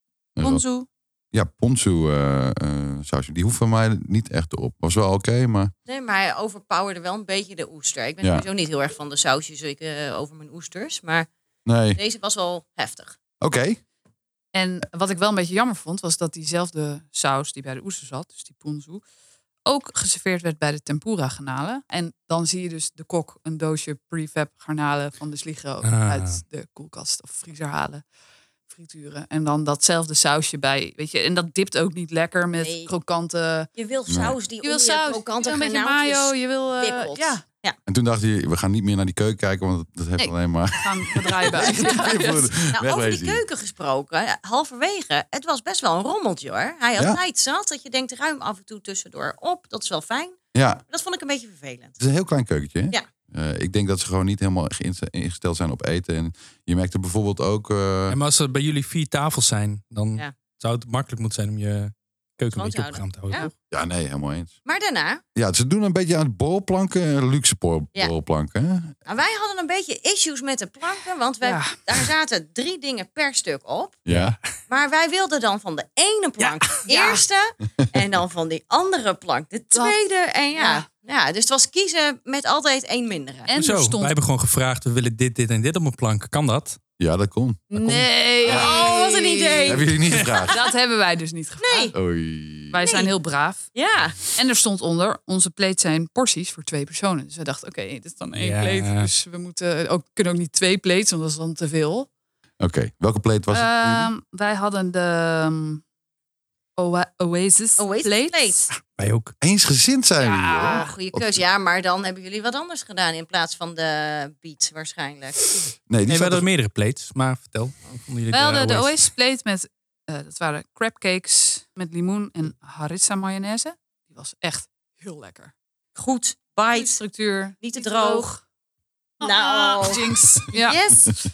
ponzu. Ja, ponzu uh, uh, sausje. Die hoeft van mij niet echt op. Was wel oké, maar... Nee, maar hij overpowerde wel een beetje de oester. Ik ben Ja. sowieso niet heel erg van de sausjes ik, uh, over mijn oesters. Maar Nee, deze was wel heftig. oké. En wat ik wel een beetje jammer vond, was dat diezelfde saus die bij de oester zat, dus die ponzu, ook geserveerd werd bij de tempura garnalen. En dan zie je dus de kok een doosje prefab garnalen van de Sligro Ah. uit de koelkast of vriezer halen. Frituren. En dan datzelfde sausje bij, weet je. En dat dipt ook niet lekker met Nee. krokante... Je wil Nee. saus die Je wil om je saus, je krokante wil een beetje garnaaltjes mayo, je wil... eh, wikkelt. ja, ja. En toen dacht hij, we gaan niet meer naar die keuken kijken, want dat heeft Nee. alleen maar... gaan we draaien bij. Nou, over Wegwezen die hier. keuken gesproken, halverwege, het was best wel een rommeltje hoor. Hij had Ja. tijd zat, dat je denkt ruim af en toe tussendoor op. Dat is wel fijn. Ja, Maar dat vond ik een beetje vervelend. het is een heel klein keukentje. Hè? Ja. Uh, ik denk dat ze gewoon niet helemaal geïnst- ingesteld zijn op eten. En je merkte bijvoorbeeld ook... uh, En maar als er bij jullie vier tafels zijn, dan Ja. zou het makkelijk moeten zijn om je keuken een Schoon te beetje opgeruimd te houden. Ja. toch? ja, nee, helemaal eens. Maar daarna, Ja, ze doen een beetje aan het borrelplanken, eh, luxe bor- Ja. borrelplanken. Hè? nou, wij hadden een beetje issues met de planken. Want wij, Ja. daar zaten drie dingen per stuk op. Ja. Maar wij wilden dan van de ene plank de Ja. eerste. En dan van die andere plank de tweede. En ja, ja. Ja. dus het was kiezen met altijd één mindere. En Zo, er stond... wij hebben gewoon gevraagd, we willen dit, dit en dit op een plank. Kan dat? Ja, dat kon. Nee. Oh, wat een idee. Hebben jullie niet gevraagd? Dat hebben wij dus niet gevraagd. Nee. Oei. Wij zijn heel braaf. Ja, En er stond onder, onze pleet zijn porties voor twee personen. Dus we dachten, oké, dit is dan één Ja. pleet. Dus we moeten ook, kunnen ook niet twee plates, want dat is dan te veel. Oké, welke plate was het? voor jullie? Ehm, wij hadden de um, Oa- Oasis, Oasis plate. plate. Wij ook. Eensgezind zijn we hier. Ja. hoor. Oh, goede keus. Ja, maar dan hebben jullie wat anders gedaan in plaats van de beat waarschijnlijk. Nee, die Nee, we zat hadden er- meerdere plates, maar vertel. Hoe vonden jullie Wij hadden de Oasis? Oasis plate met, eh, dat waren crabcakes met limoen en harissa mayonaise. Die was echt heel lekker. Goed, Goede bite. structuur. Niet te droog. Ah, Nou. jinx. Ja. Yes.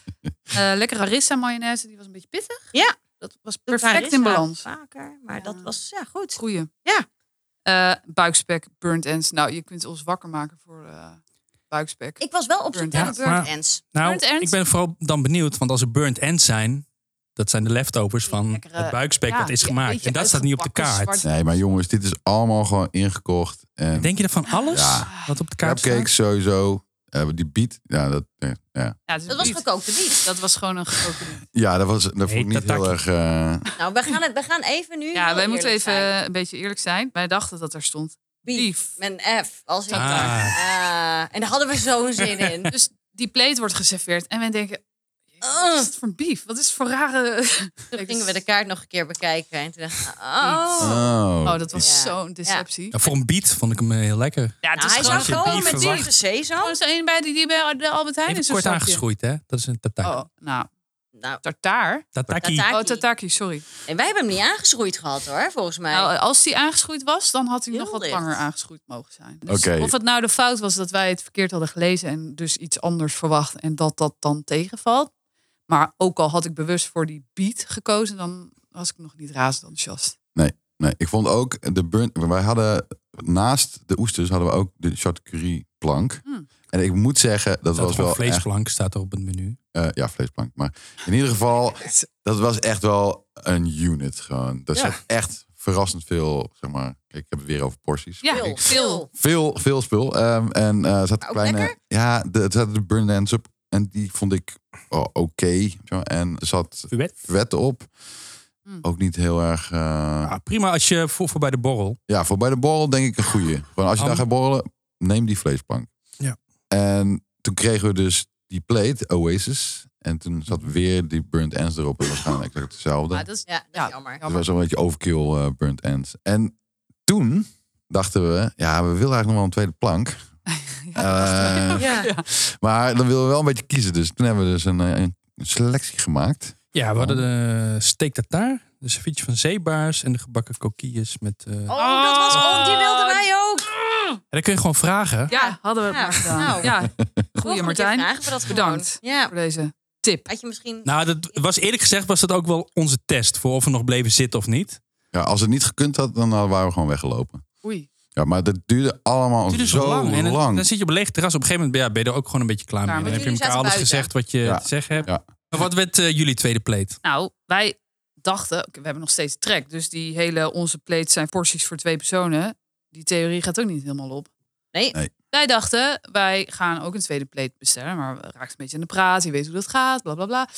Uh, lekkere harissa mayonaise, die was een beetje pittig. Ja. Dat was Dat perfect harissa in balans. Vaker, maar Ja. dat was ja, goed. Goeie. Ja. Uh, buikspek, burnt ends. Nou, je kunt ons wakker maken voor uh, buikspek. Ik was wel op zoek Burnt naar de ends. burnt Ja, ends. Nou, Burnt ends? ik ben vooral dan benieuwd, want als er burnt ends zijn, dat zijn de leftovers van Lekkere- het buikspek ja, wat is ja, gemaakt. beetje En dat staat niet op de uitgebakken kaart. zwart- Nee, maar jongens, dit is allemaal gewoon ingekocht. En Denk je dat van alles Ja. wat op de kaart cupcakes staat? sowieso. Uh, die beat, ja, dat, ja. Ja, het is Dat was biet. gekookte biet. Dat was gewoon een gekookte biet. ja, dat was dat vond ik Nee, niet heel tataki. erg. Uh, Nou, we gaan, het, we gaan even nu. Ja, heel wij moeten eerlijk even zijn. een beetje eerlijk zijn. Wij dachten dat er stond Beef. beef. Met een F. Als in Ah. Ah. En daar hadden we zo'n zin in. Dus die plate wordt geserveerd. En wij denken, Uh. wat is het voor beef? Wat is het voor rare... Toen gingen we de kaart nog een keer bekijken. En toen dachten we, oh. oh, Oh, dat was Ja. zo'n deceptie. Ja, voor een beat vond ik hem eh, heel lekker. Ja, het Nou, is hij gewoon, zou je gewoon beef met verwacht. zwarte sesam. gewoon zo een bij die, die bij de Albert Heijn Even is. kort aangeschroeid, hè? Dat is een tataki. Oh, nou, Nou, tartaar. Tataki. Tataki. Oh, tataki, sorry. en wij hebben hem niet aangeschroeid gehad hoor, volgens mij. Nou, als die aangeschroeid was, dan had hij Heel nog wat licht. langer aangeschroeid mogen zijn. Dus Oké. of het nou de fout was dat wij het verkeerd hadden gelezen en dus iets anders verwacht en dat dat dan tegenvalt. Maar ook al had ik bewust voor die beat gekozen, dan was ik nog niet razend enthousiast. nee, ik vond ook de burnt. Wij hadden naast de oesters hadden we ook de charcuterie plank. Hmm. En ik moet zeggen, dat Dat was was wel echt, vleesplank staat er op het menu. uh, ja, vleesplank. Maar in ieder geval, dat was echt wel een unit gewoon. Er Ja. zat echt verrassend veel, zeg maar. Kijk, ik heb het weer over porties. Ja, Veel, veel. Veel, veel spul. Um, en uh, er zat Maar ook kleine. lekker? Ja, de, er zaten de burn ends op. En die vond ik oh, oké. Zo. En er zat Fuet. vet op. Mm. Ook niet heel erg. Uh, Ja, prima als je voor, voor bij de borrel. ja, voor bij de borrel denk ik een goeie. Gewoon als je Am- daar gaat borrelen, neem die vleesplank. Ja. En toen kregen we dus die plate, Oasis. En toen zat weer die burnt ends erop. En waarschijnlijk exact hetzelfde. Maar dat is Ja, dat is Ja. jammer. Het was een beetje overkill uh, burnt ends. En toen dachten we, ja, we willen eigenlijk nog wel een tweede plank. Uh, Ja. Maar dan willen we wel een beetje kiezen. Dus toen hebben we dus een, een selectie gemaakt. Ja, we hadden de steak tartare, de ceviche van zeebaars en de gebakken coquilles met... eh, En Oh, dat was oh, die wilden wij ook. dan kun je gewoon vragen. Ja, hadden we het Ja, maar gedaan. nou. Ja, Volgende goeie keer Martijn. vragen we dat gewoon. Bedankt. Ja. Voor deze tip. Had je misschien... Nou, dat was eerlijk gezegd was dat ook wel onze test voor of we nog bleven zitten of niet. Ja, als het niet gekund had, dan waren we gewoon weggelopen. Oei. Ja, maar dat duurde allemaal Het duurde zo zo lang. En dan, lang. dan zit je op een leeg terras. Op een gegeven moment ja, ben je er ook gewoon een beetje klaar mee. Klaar, Dan maar heb je jullie elkaar zaten alles buiten. gezegd wat je Ja. te zeggen hebt. Ja. Maar wat werd eh, jullie tweede plate? Nou, wij dachten, oké, we hebben nog steeds trek. Dus die hele onze plates zijn porties voor twee personen. Die theorie gaat ook niet helemaal op. Nee. Nee. Wij dachten, wij gaan ook een tweede plate bestellen. Maar we raakten een beetje aan de praat. Je weet hoe dat gaat, bla bla bla.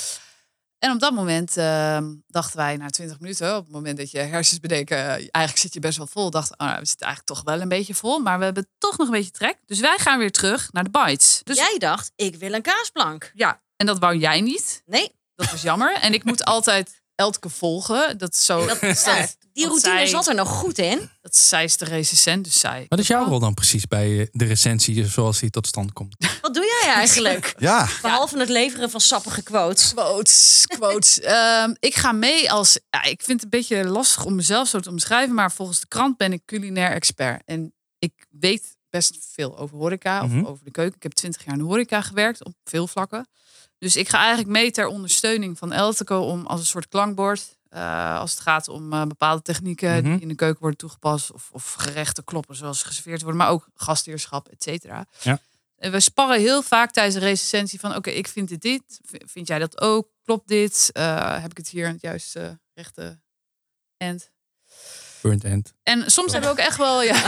En op dat moment uh, dachten wij, na twintig minuten, op het moment dat je hersens bedenken, uh, eigenlijk zit je best wel vol. Dachten, oh, nou, we zitten eigenlijk toch wel een beetje vol. Maar we hebben toch nog een beetje trek. Dus wij gaan weer terug naar de bites. Dus Jij dacht, ik wil een kaasplank. ja, en dat wou jij niet. Nee. Dat was jammer. En ik moet altijd Elke volgen. Dat is zo. Dat, dat, ja, die want routine zij- zat er nog goed in. dat zij is de recensent, dus zij. Wat is jouw rol dan precies bij eh, de recensie zoals die tot stand komt? Wat doe jij eigenlijk? Ja, Behalve het leveren van sappige quotes. Quotes, quotes. Ehm, ik ga mee als... Ja, ik vind het een beetje lastig om mezelf zo te omschrijven. Maar volgens de krant ben ik culinair expert. En ik weet best veel over horeca. Mhm. Of over de keuken. Ik heb twintig jaar in de horeca gewerkt. Op veel vlakken. Dus ik ga eigenlijk mee ter ondersteuning van Elteke. Om als een soort klankbord. Uh, als het gaat om uh, bepaalde technieken Mhm. die in de keuken worden toegepast. Of, of gerechten kloppen zoals ze geserveerd worden. Maar ook gastheerschap, et cetera. Ja. En we sparren heel vaak tijdens de recensie van... oké, ik vind dit dit. V- Vind jij dat ook? Klopt dit? Uh, heb ik het hier aan het juiste uh, rechte end? Burnt end. En soms hebben we ook echt wel... Ja.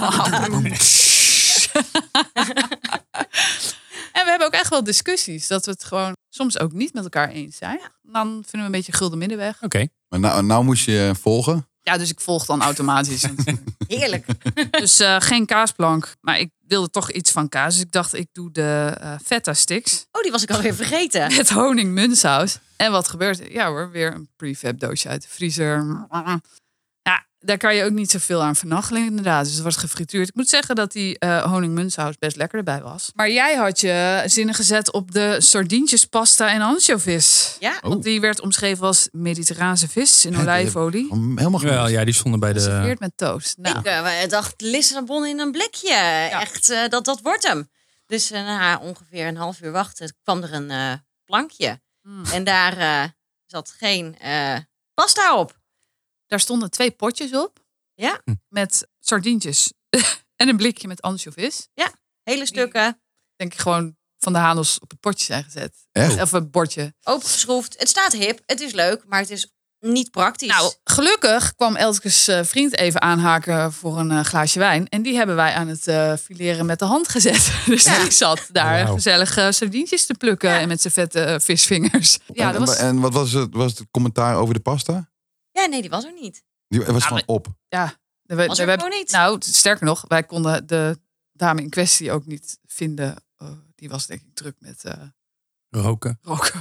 En we hebben ook echt wel discussies. Dat we het gewoon soms ook niet met elkaar eens zijn. Dan vinden we een beetje een gulden middenweg. Oké. maar nou, nou moest je volgen. Ja, dus ik volg dan automatisch. natuurlijk. Heerlijk. Dus uh, geen kaasplank. Maar ik wilde toch iets van kaas. Dus ik dacht, ik doe de uh, feta sticks. Oh, die was ik alweer vergeten. Met honing munssaus. En wat gebeurt er? Ja hoor, weer een prefab doosje uit de vriezer. Ja, daar kan je ook niet zoveel aan vernachelen inderdaad. Dus het wordt gefrituurd. Ik moet zeggen dat die uh, honing munssaus best lekker erbij was. Maar jij had je zinnen gezet op de sardientjespasta en ansjovis. Ja. Want die werd omschreven als mediterraanse vis in Ja, olijfolie. Helemaal Wel, goed. ja, die stonden bij de... Geserveerd met toast. Nou, Ik uh, dacht Lissabon in een blikje. Echt, uh, dat, dat wordt hem. Dus uh, na ongeveer een half uur wachten kwam er een uh, plankje. Mm. En daar uh, zat geen uh, pasta op. Daar stonden twee potjes op. Ja. Met sardientjes. En een blikje met ansjovis. Ja, hele stukken. Denk ik gewoon van de Hanos op het potje zijn gezet. Echt? Of een bordje. Opengeschroefd. Het staat hip. Het is leuk, maar het is niet praktisch. Nou, gelukkig kwam Elskes uh, vriend even aanhaken voor een uh, glaasje wijn. En die hebben wij aan het uh, fileren met de hand gezet. Dus Ja. die zat daar Wauw. gezellig uh, sardientjes te plukken. Ja. En met zijn vette uh, visvingers. Ja, en, dat was... en wat was het, was het commentaar over de pasta? Ja, nee, die was er niet. Die was Ja, gewoon maar- op. Ja, we, Was we er hebben- gewoon niet. Nou, sterker nog, wij konden de dame in kwestie ook niet vinden. Uh, die was denk ik druk met uh, Roken. roken.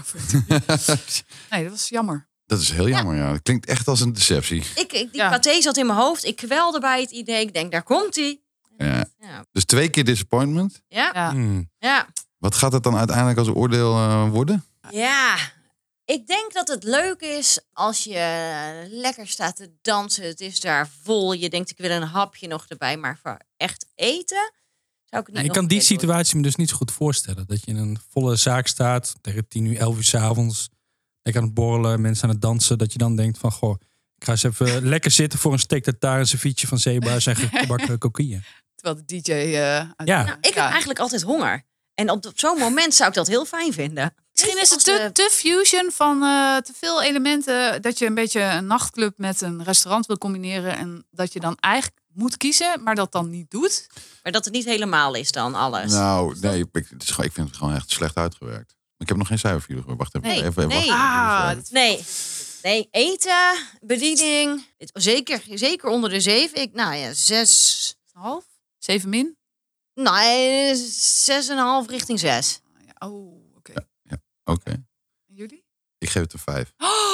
Nee, dat was jammer. Dat is heel jammer, ja. Dat klinkt echt als een deceptie. Ik, ik, die Ja. paté zat in mijn hoofd. Ik kwelde bij het idee. Ik denk, daar komt hij. Ja. Ja. Dus twee keer disappointment. Ja. Ja. Mm. Ja. Wat gaat het dan uiteindelijk als oordeel uh, worden? Ja, ik denk dat het leuk is als je lekker staat te dansen. Het is daar vol. Je denkt, ik wil een hapje nog erbij. Maar voor echt eten zou ik het niet Nou, ik nog kan een die keer doen. situatie me dus niet zo goed voorstellen. Dat je in een volle zaak staat, tegen tien uur, elf uur 's avonds. Lekker aan het borrelen, mensen aan het dansen. Dat je dan denkt van, goh, ik ga eens even lekker zitten voor een steak tartare, een ceviche van zeebaars en gebakken kokieën. Terwijl de D J... Uh, uit- Ja. Nou, ik heb eigenlijk altijd honger. En op, op zo'n moment zou ik dat heel fijn vinden. Misschien is het Als te, de- te fusion van uh, te veel elementen. Dat je een beetje een nachtclub met een restaurant wil combineren. En dat je dan eigenlijk moet kiezen, maar dat dan niet doet. Maar dat het niet helemaal is dan alles. Nou, nee, ik, het is, gewoon- ik vind het gewoon echt slecht uitgewerkt. Ik heb nog geen cijfer voor jullie gehoord. Wacht even. Nee, even, even nee. wachten. Ah, Dus, uh, Nee. Nee, eten, bediening. Het- Zeker, zeker onder de zeven. Ik, nou ja, zes. Half? Zeven min? Nou, eh, zes en een half richting zes. Ja, oh, oké. Oké, En jullie? ik geef het een vijf.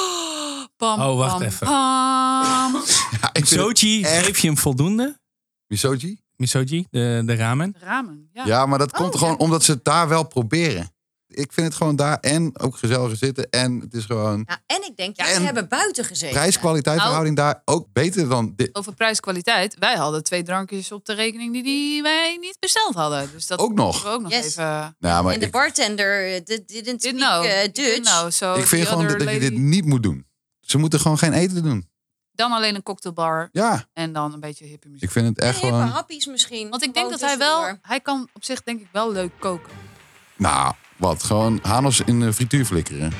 Oh, pam, Oh, wacht pam, even. pam. Ja, ik vind het- Misoji, echt- geef je hem voldoende? Misoji? Misoji, de, de ramen. Ramen, ja. Ja, maar dat Oh, komt ja. gewoon omdat ze het daar wel proberen. Ik vind het gewoon daar en ook gezellig zitten. En het is gewoon Nou, en ik denk, ja, En we hebben buiten gezeten. prijs-kwaliteit verhouding daar ook beter dan dit. Over prijs-kwaliteit. Wij hadden twee drankjes op de rekening die, die wij niet besteld hadden. Dus dat Ook nog. moeten we ook nog Yes. even... Nou, maar En de ik, bartender eh, didn't Didn't speak know. eh, Didn't Dutch. know. So ik vind the gewoon other dat je dit lady- niet moet doen. Ze moeten gewoon geen eten doen. Dan alleen een cocktailbar Ja, en dan een beetje hippe muziek. ik vind het echt En hippe gewoon... happies misschien. Want ik denk Gewoon dat hij wel... tussendoor. Hij kan op zich denk ik wel leuk koken. Nou, wat? Gewoon Hanos in de frituur flikkeren.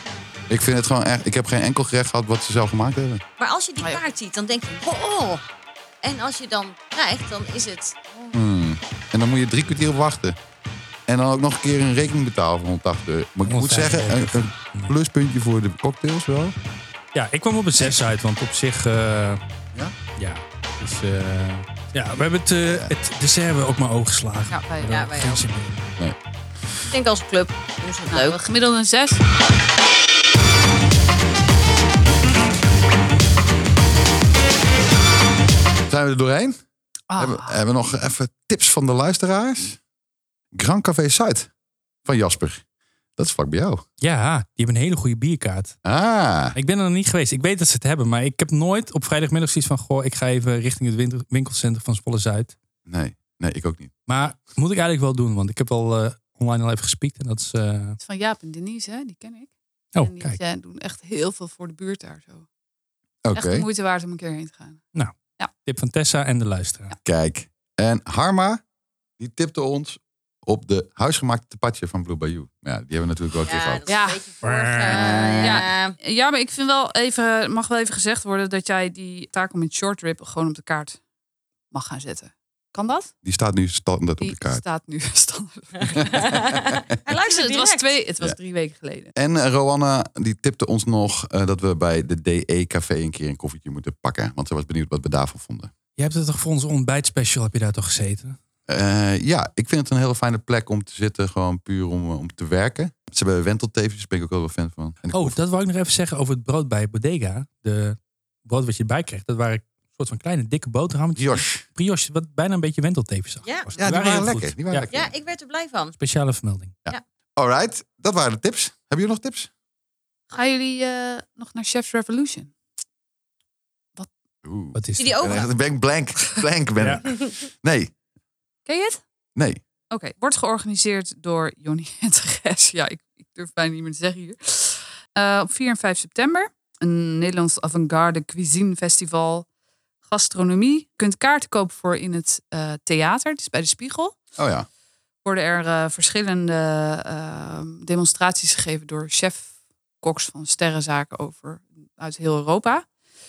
Ik vind het gewoon echt... Ik heb geen enkel gerecht gehad wat ze zelf gemaakt hebben. Maar als je die Ah, ja. kaart ziet, dan denk je, oh, oh. En als je dan krijgt, dan is het... Hmm. En dan moet je drie kwartier op wachten. En dan ook nog een keer een rekening betalen van honderdtachtig euro. Maar ik moet zeggen, een, een pluspuntje voor de cocktails wel. Ja, ik kwam op een zes uit, want op zich... eh, Ja? Ja, dus, eh, ja, we hebben het, eh, het dessert hebben we ook maar ooggeslagen. Ja, wij, Ja, wij Geen ook. zin meer. Ik denk als club doen ze het nou, leuk. gemiddeld een zes. Zijn we er doorheen? Ah, Hebben, hebben we nog even tips van de luisteraars? Grand Café Zuid van Jasper. Dat is vlak bij jou. Ja, die hebben een hele goede bierkaart. Ah, Ik ben er nog niet geweest. Ik weet dat ze het hebben, maar ik heb nooit op vrijdagmiddag zoiets van... Goh, ik ga even richting het winkel- winkelcentrum van Zwolle-Zuid. nee. Nee, ik ook niet. Maar moet ik eigenlijk wel doen, want ik heb al eh, online al even gespiekt. En dat is... eh, het is van Jaap en Denise, hè? Die ken ik. Oh, en die kijk. eh, doen echt heel veel voor de buurt daar zo. Oké, Echt de moeite waard om een keer heen te gaan. Tip van Tessa en de luisteraar. kijk. En Harma, die tipte ons op de huisgemaakte tapatje van Blue Bayou. Ja, die hebben we natuurlijk wel een keer Ja, gehad. dat is Ja. een beetje vorige... Ja. ja. Ja, maar ik vind wel even, mag wel even gezegd worden dat jij die taco met short rib gewoon op de kaart mag gaan zetten. Kan dat? Die staat nu standaard op Die de kaart. staat nu standaard. Hij luistert het was, direct. twee, het was Ja. drie weken geleden. En uh, Roanna, die tipte ons nog uh, dat we bij de D E-café een keer een koffietje moeten pakken. Want ze was benieuwd wat we daarvan vonden. Je hebt het toch voor onze ontbijtspecial, heb je daar toch gezeten? Uh, ja, ik vind het een hele fijne plek om te zitten. Gewoon puur om, om te werken. Ze hebben wentelteefjes, daar ben ik ook wel wel fan van. En de Oh, koffie. dat wou ik nog even zeggen over het brood bij Bodega. De brood wat je erbij kreeg, dat waren een soort van kleine dikke boterhammetjes. Brioche. Brioche, wat bijna een beetje wenteltevens zag. Ja. Was. Ja, die waren heel lekker, goed. die waren Ja, lekker. Ja, ik werd er blij van. speciale vermelding. Alright, dat waren de tips. Hebben jullie nog tips? Gaan jullie eh, nog naar Chef's Revolution? Oeh. Wat is Zie je dat? die Ik ogen? ben echt blank, blank ben Ja. ik. Nee, Ken je het? nee. Oké, wordt georganiseerd door Jonny en Teres. Ja, ik, ik durf bijna niet meer te zeggen hier. Uh, op vier en vijf september. Een Nederlands avant-garde cuisine festival. Gastronomie. Je kunt kaarten kopen voor in het uh, theater. Het is bij de Spiegel. Oh ja. Worden er uh, verschillende uh, demonstraties gegeven door chef-koks van sterrenzaken over uit heel Europa.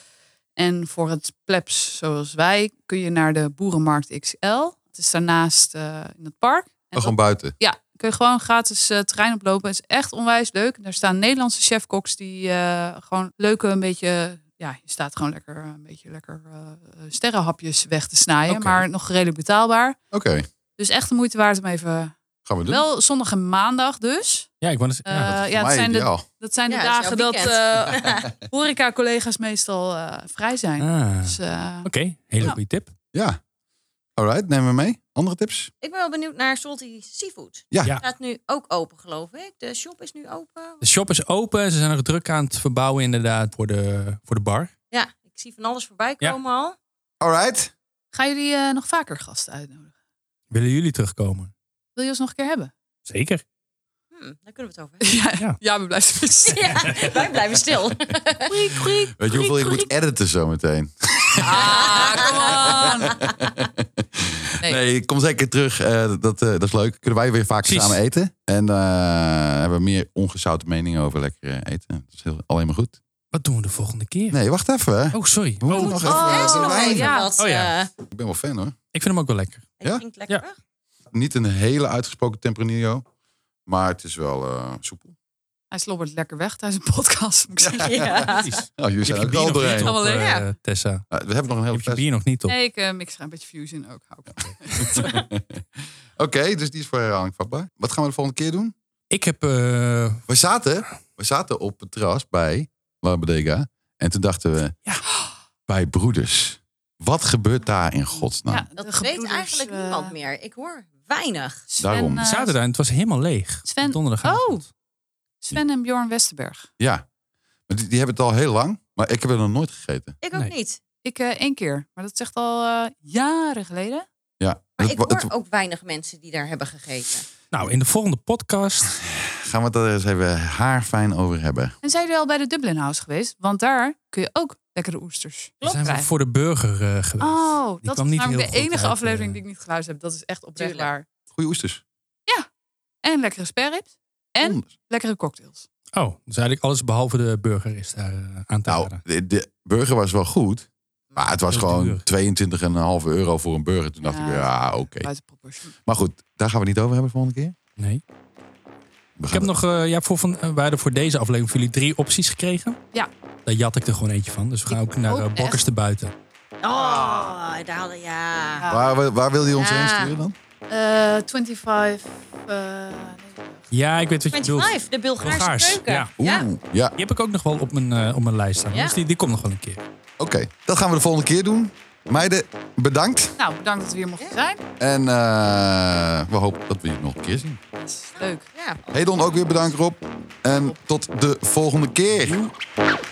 En voor het plebs zoals wij kun je naar de Boerenmarkt X L. Het is daarnaast uh, in het park. En Oh, gewoon buiten? Ja, kun je gewoon gratis uh, terrein oplopen. Het is echt onwijs leuk. Daar staan Nederlandse chefkoks die uh, gewoon leuke een beetje... Ja, je staat gewoon lekker een beetje lekker uh, sterrenhapjes weg te snijden. Okay. Maar nog redelijk betaalbaar. Oké, okay. Dus echt de moeite waard om even... Gaan we doen. Wel zondag en maandag dus. Ja, ik wou eens... Uh, Ja, ja, dat zijn de, dat zijn de ja, dagen dat uh, uh, horeca-collega's meestal uh, vrij zijn. Ah. Dus, uh, Oké, okay. hele ja. goede tip. Ja. Alright, nemen we mee. Andere tips? Ik ben wel benieuwd naar Salty Seafood. Ja. ja. Het gaat nu ook open, geloof ik. De shop is nu open. De shop is open. Ze zijn nog druk aan het verbouwen inderdaad voor de, voor de bar. Ja, ik zie van alles voorbij komen ja. al. Alright. Gaan jullie uh, nog vaker gasten uitnodigen? Willen jullie terugkomen? Wil je ons nog een keer hebben? Zeker. Hmm, daar kunnen we het over hebben. Ja, ja. ja we blijven stil. Ja, wij blijven stil. Kriek, kriek, Weet je hoeveel ik moet editen zometeen? Ah, come on. Nee. nee, ik kom zeker terug. Uh, dat, uh, dat is leuk. Kunnen wij weer vaak Precies. samen eten. En uh, hebben we meer ongezouten meningen over lekker eten. Dat is heel, alleen maar goed. Wat doen we de volgende keer? Nee, wacht even. Oh, sorry. We moeten oh, nog even, oh, uh, nog even ja. wat. Oh, ja. Ik ben wel fan hoor. Ik vind hem ook wel lekker. Ja? Klinkt lekker. Ja. Niet een hele uitgesproken Tempranillo. Maar het is wel uh, soepel. Hij slobbert lekker weg tijdens een podcast. Moet ik zeggen. Ja. Oh, jullie zijn ook al doorheen. Op, uh, ja. Tessa. Uh, we hebben nog een hele Heb je bier nog niet op? Nee, ik uh, mix er een beetje fusion ook. Oké, okay, dus die is voor herhaling vatbaar. Wat gaan we de volgende keer doen? Ik heb... Uh... We, zaten, we zaten op het terras bij La Bodega. En toen dachten we... Ja. Bij Broeders. Wat gebeurt daar in godsnaam? Ja, Dat weet eigenlijk uh... niemand meer. Ik hoor weinig. Sven, Daarom. Uh, Zaterdag, het was helemaal leeg. Sven, donderdagavond. Oh, Sven en Bjorn Westerberg. Ja, maar die, die hebben het al heel lang. Maar ik heb het nog nooit gegeten. Ik ook nee. niet. Ik uh, één keer. Maar dat is echt al uh, jaren geleden. Ja. Maar het, ik hoor het, ook weinig mensen die daar hebben gegeten. Nou, in de volgende podcast... gaan we het er eens even haarfijn over hebben. En zijn jullie al bij de Dublin House geweest? Want daar kun je ook lekkere oesters We zijn krijgen. voor de burger uh, geweest. Oh, die dat kwam is niet namelijk de heel goed enige uit, aflevering uh... die ik niet geluisterd heb. Dat is echt oprecht Tuurlijk. waar. Goeie oesters. Ja. En lekkere sperrips. En Onder. lekkere cocktails. Oh, dus eigenlijk alles behalve de burger is daar uh, aan te Nou, raden. de, de burger was wel goed. Maar het was Heel gewoon duur. tweeëntwintig komma vijf euro voor een burger. Toen dacht Ja, ik, ja, oké. Okay. Buiten proportie. Maar goed, daar gaan we het niet over hebben de volgende keer. Nee. We Ik heb nog, uh, ja, voor van, uh, we hadden voor deze aflevering voor jullie drie opties gekregen. Ja. Daar jat ik er gewoon eentje van. Dus we gaan ook naar uh, ook Bokkers te buiten. Oh, daar hadden ja. Ja. Waar, waar wil je ons Ja. heen sturen dan? Uh, vijfentwintig. Uh, Ja, ik weet wat je bedoelt. vijfentwintig, de Bulgaarse Bulgaars, keuken. ja. Oeh, Ja. ja. Die heb ik ook nog wel op mijn, uh, op mijn lijst staan. Ja. Dus die, die komt nog wel een keer. Oké, okay. Dat gaan we de volgende keer doen. Meiden, bedankt. nou, bedankt dat we hier mochten zijn. En uh, we hopen dat we je nog een keer zien. Dat is leuk. Ja. Hedon ook weer bedankt, Rob. En tot de volgende keer.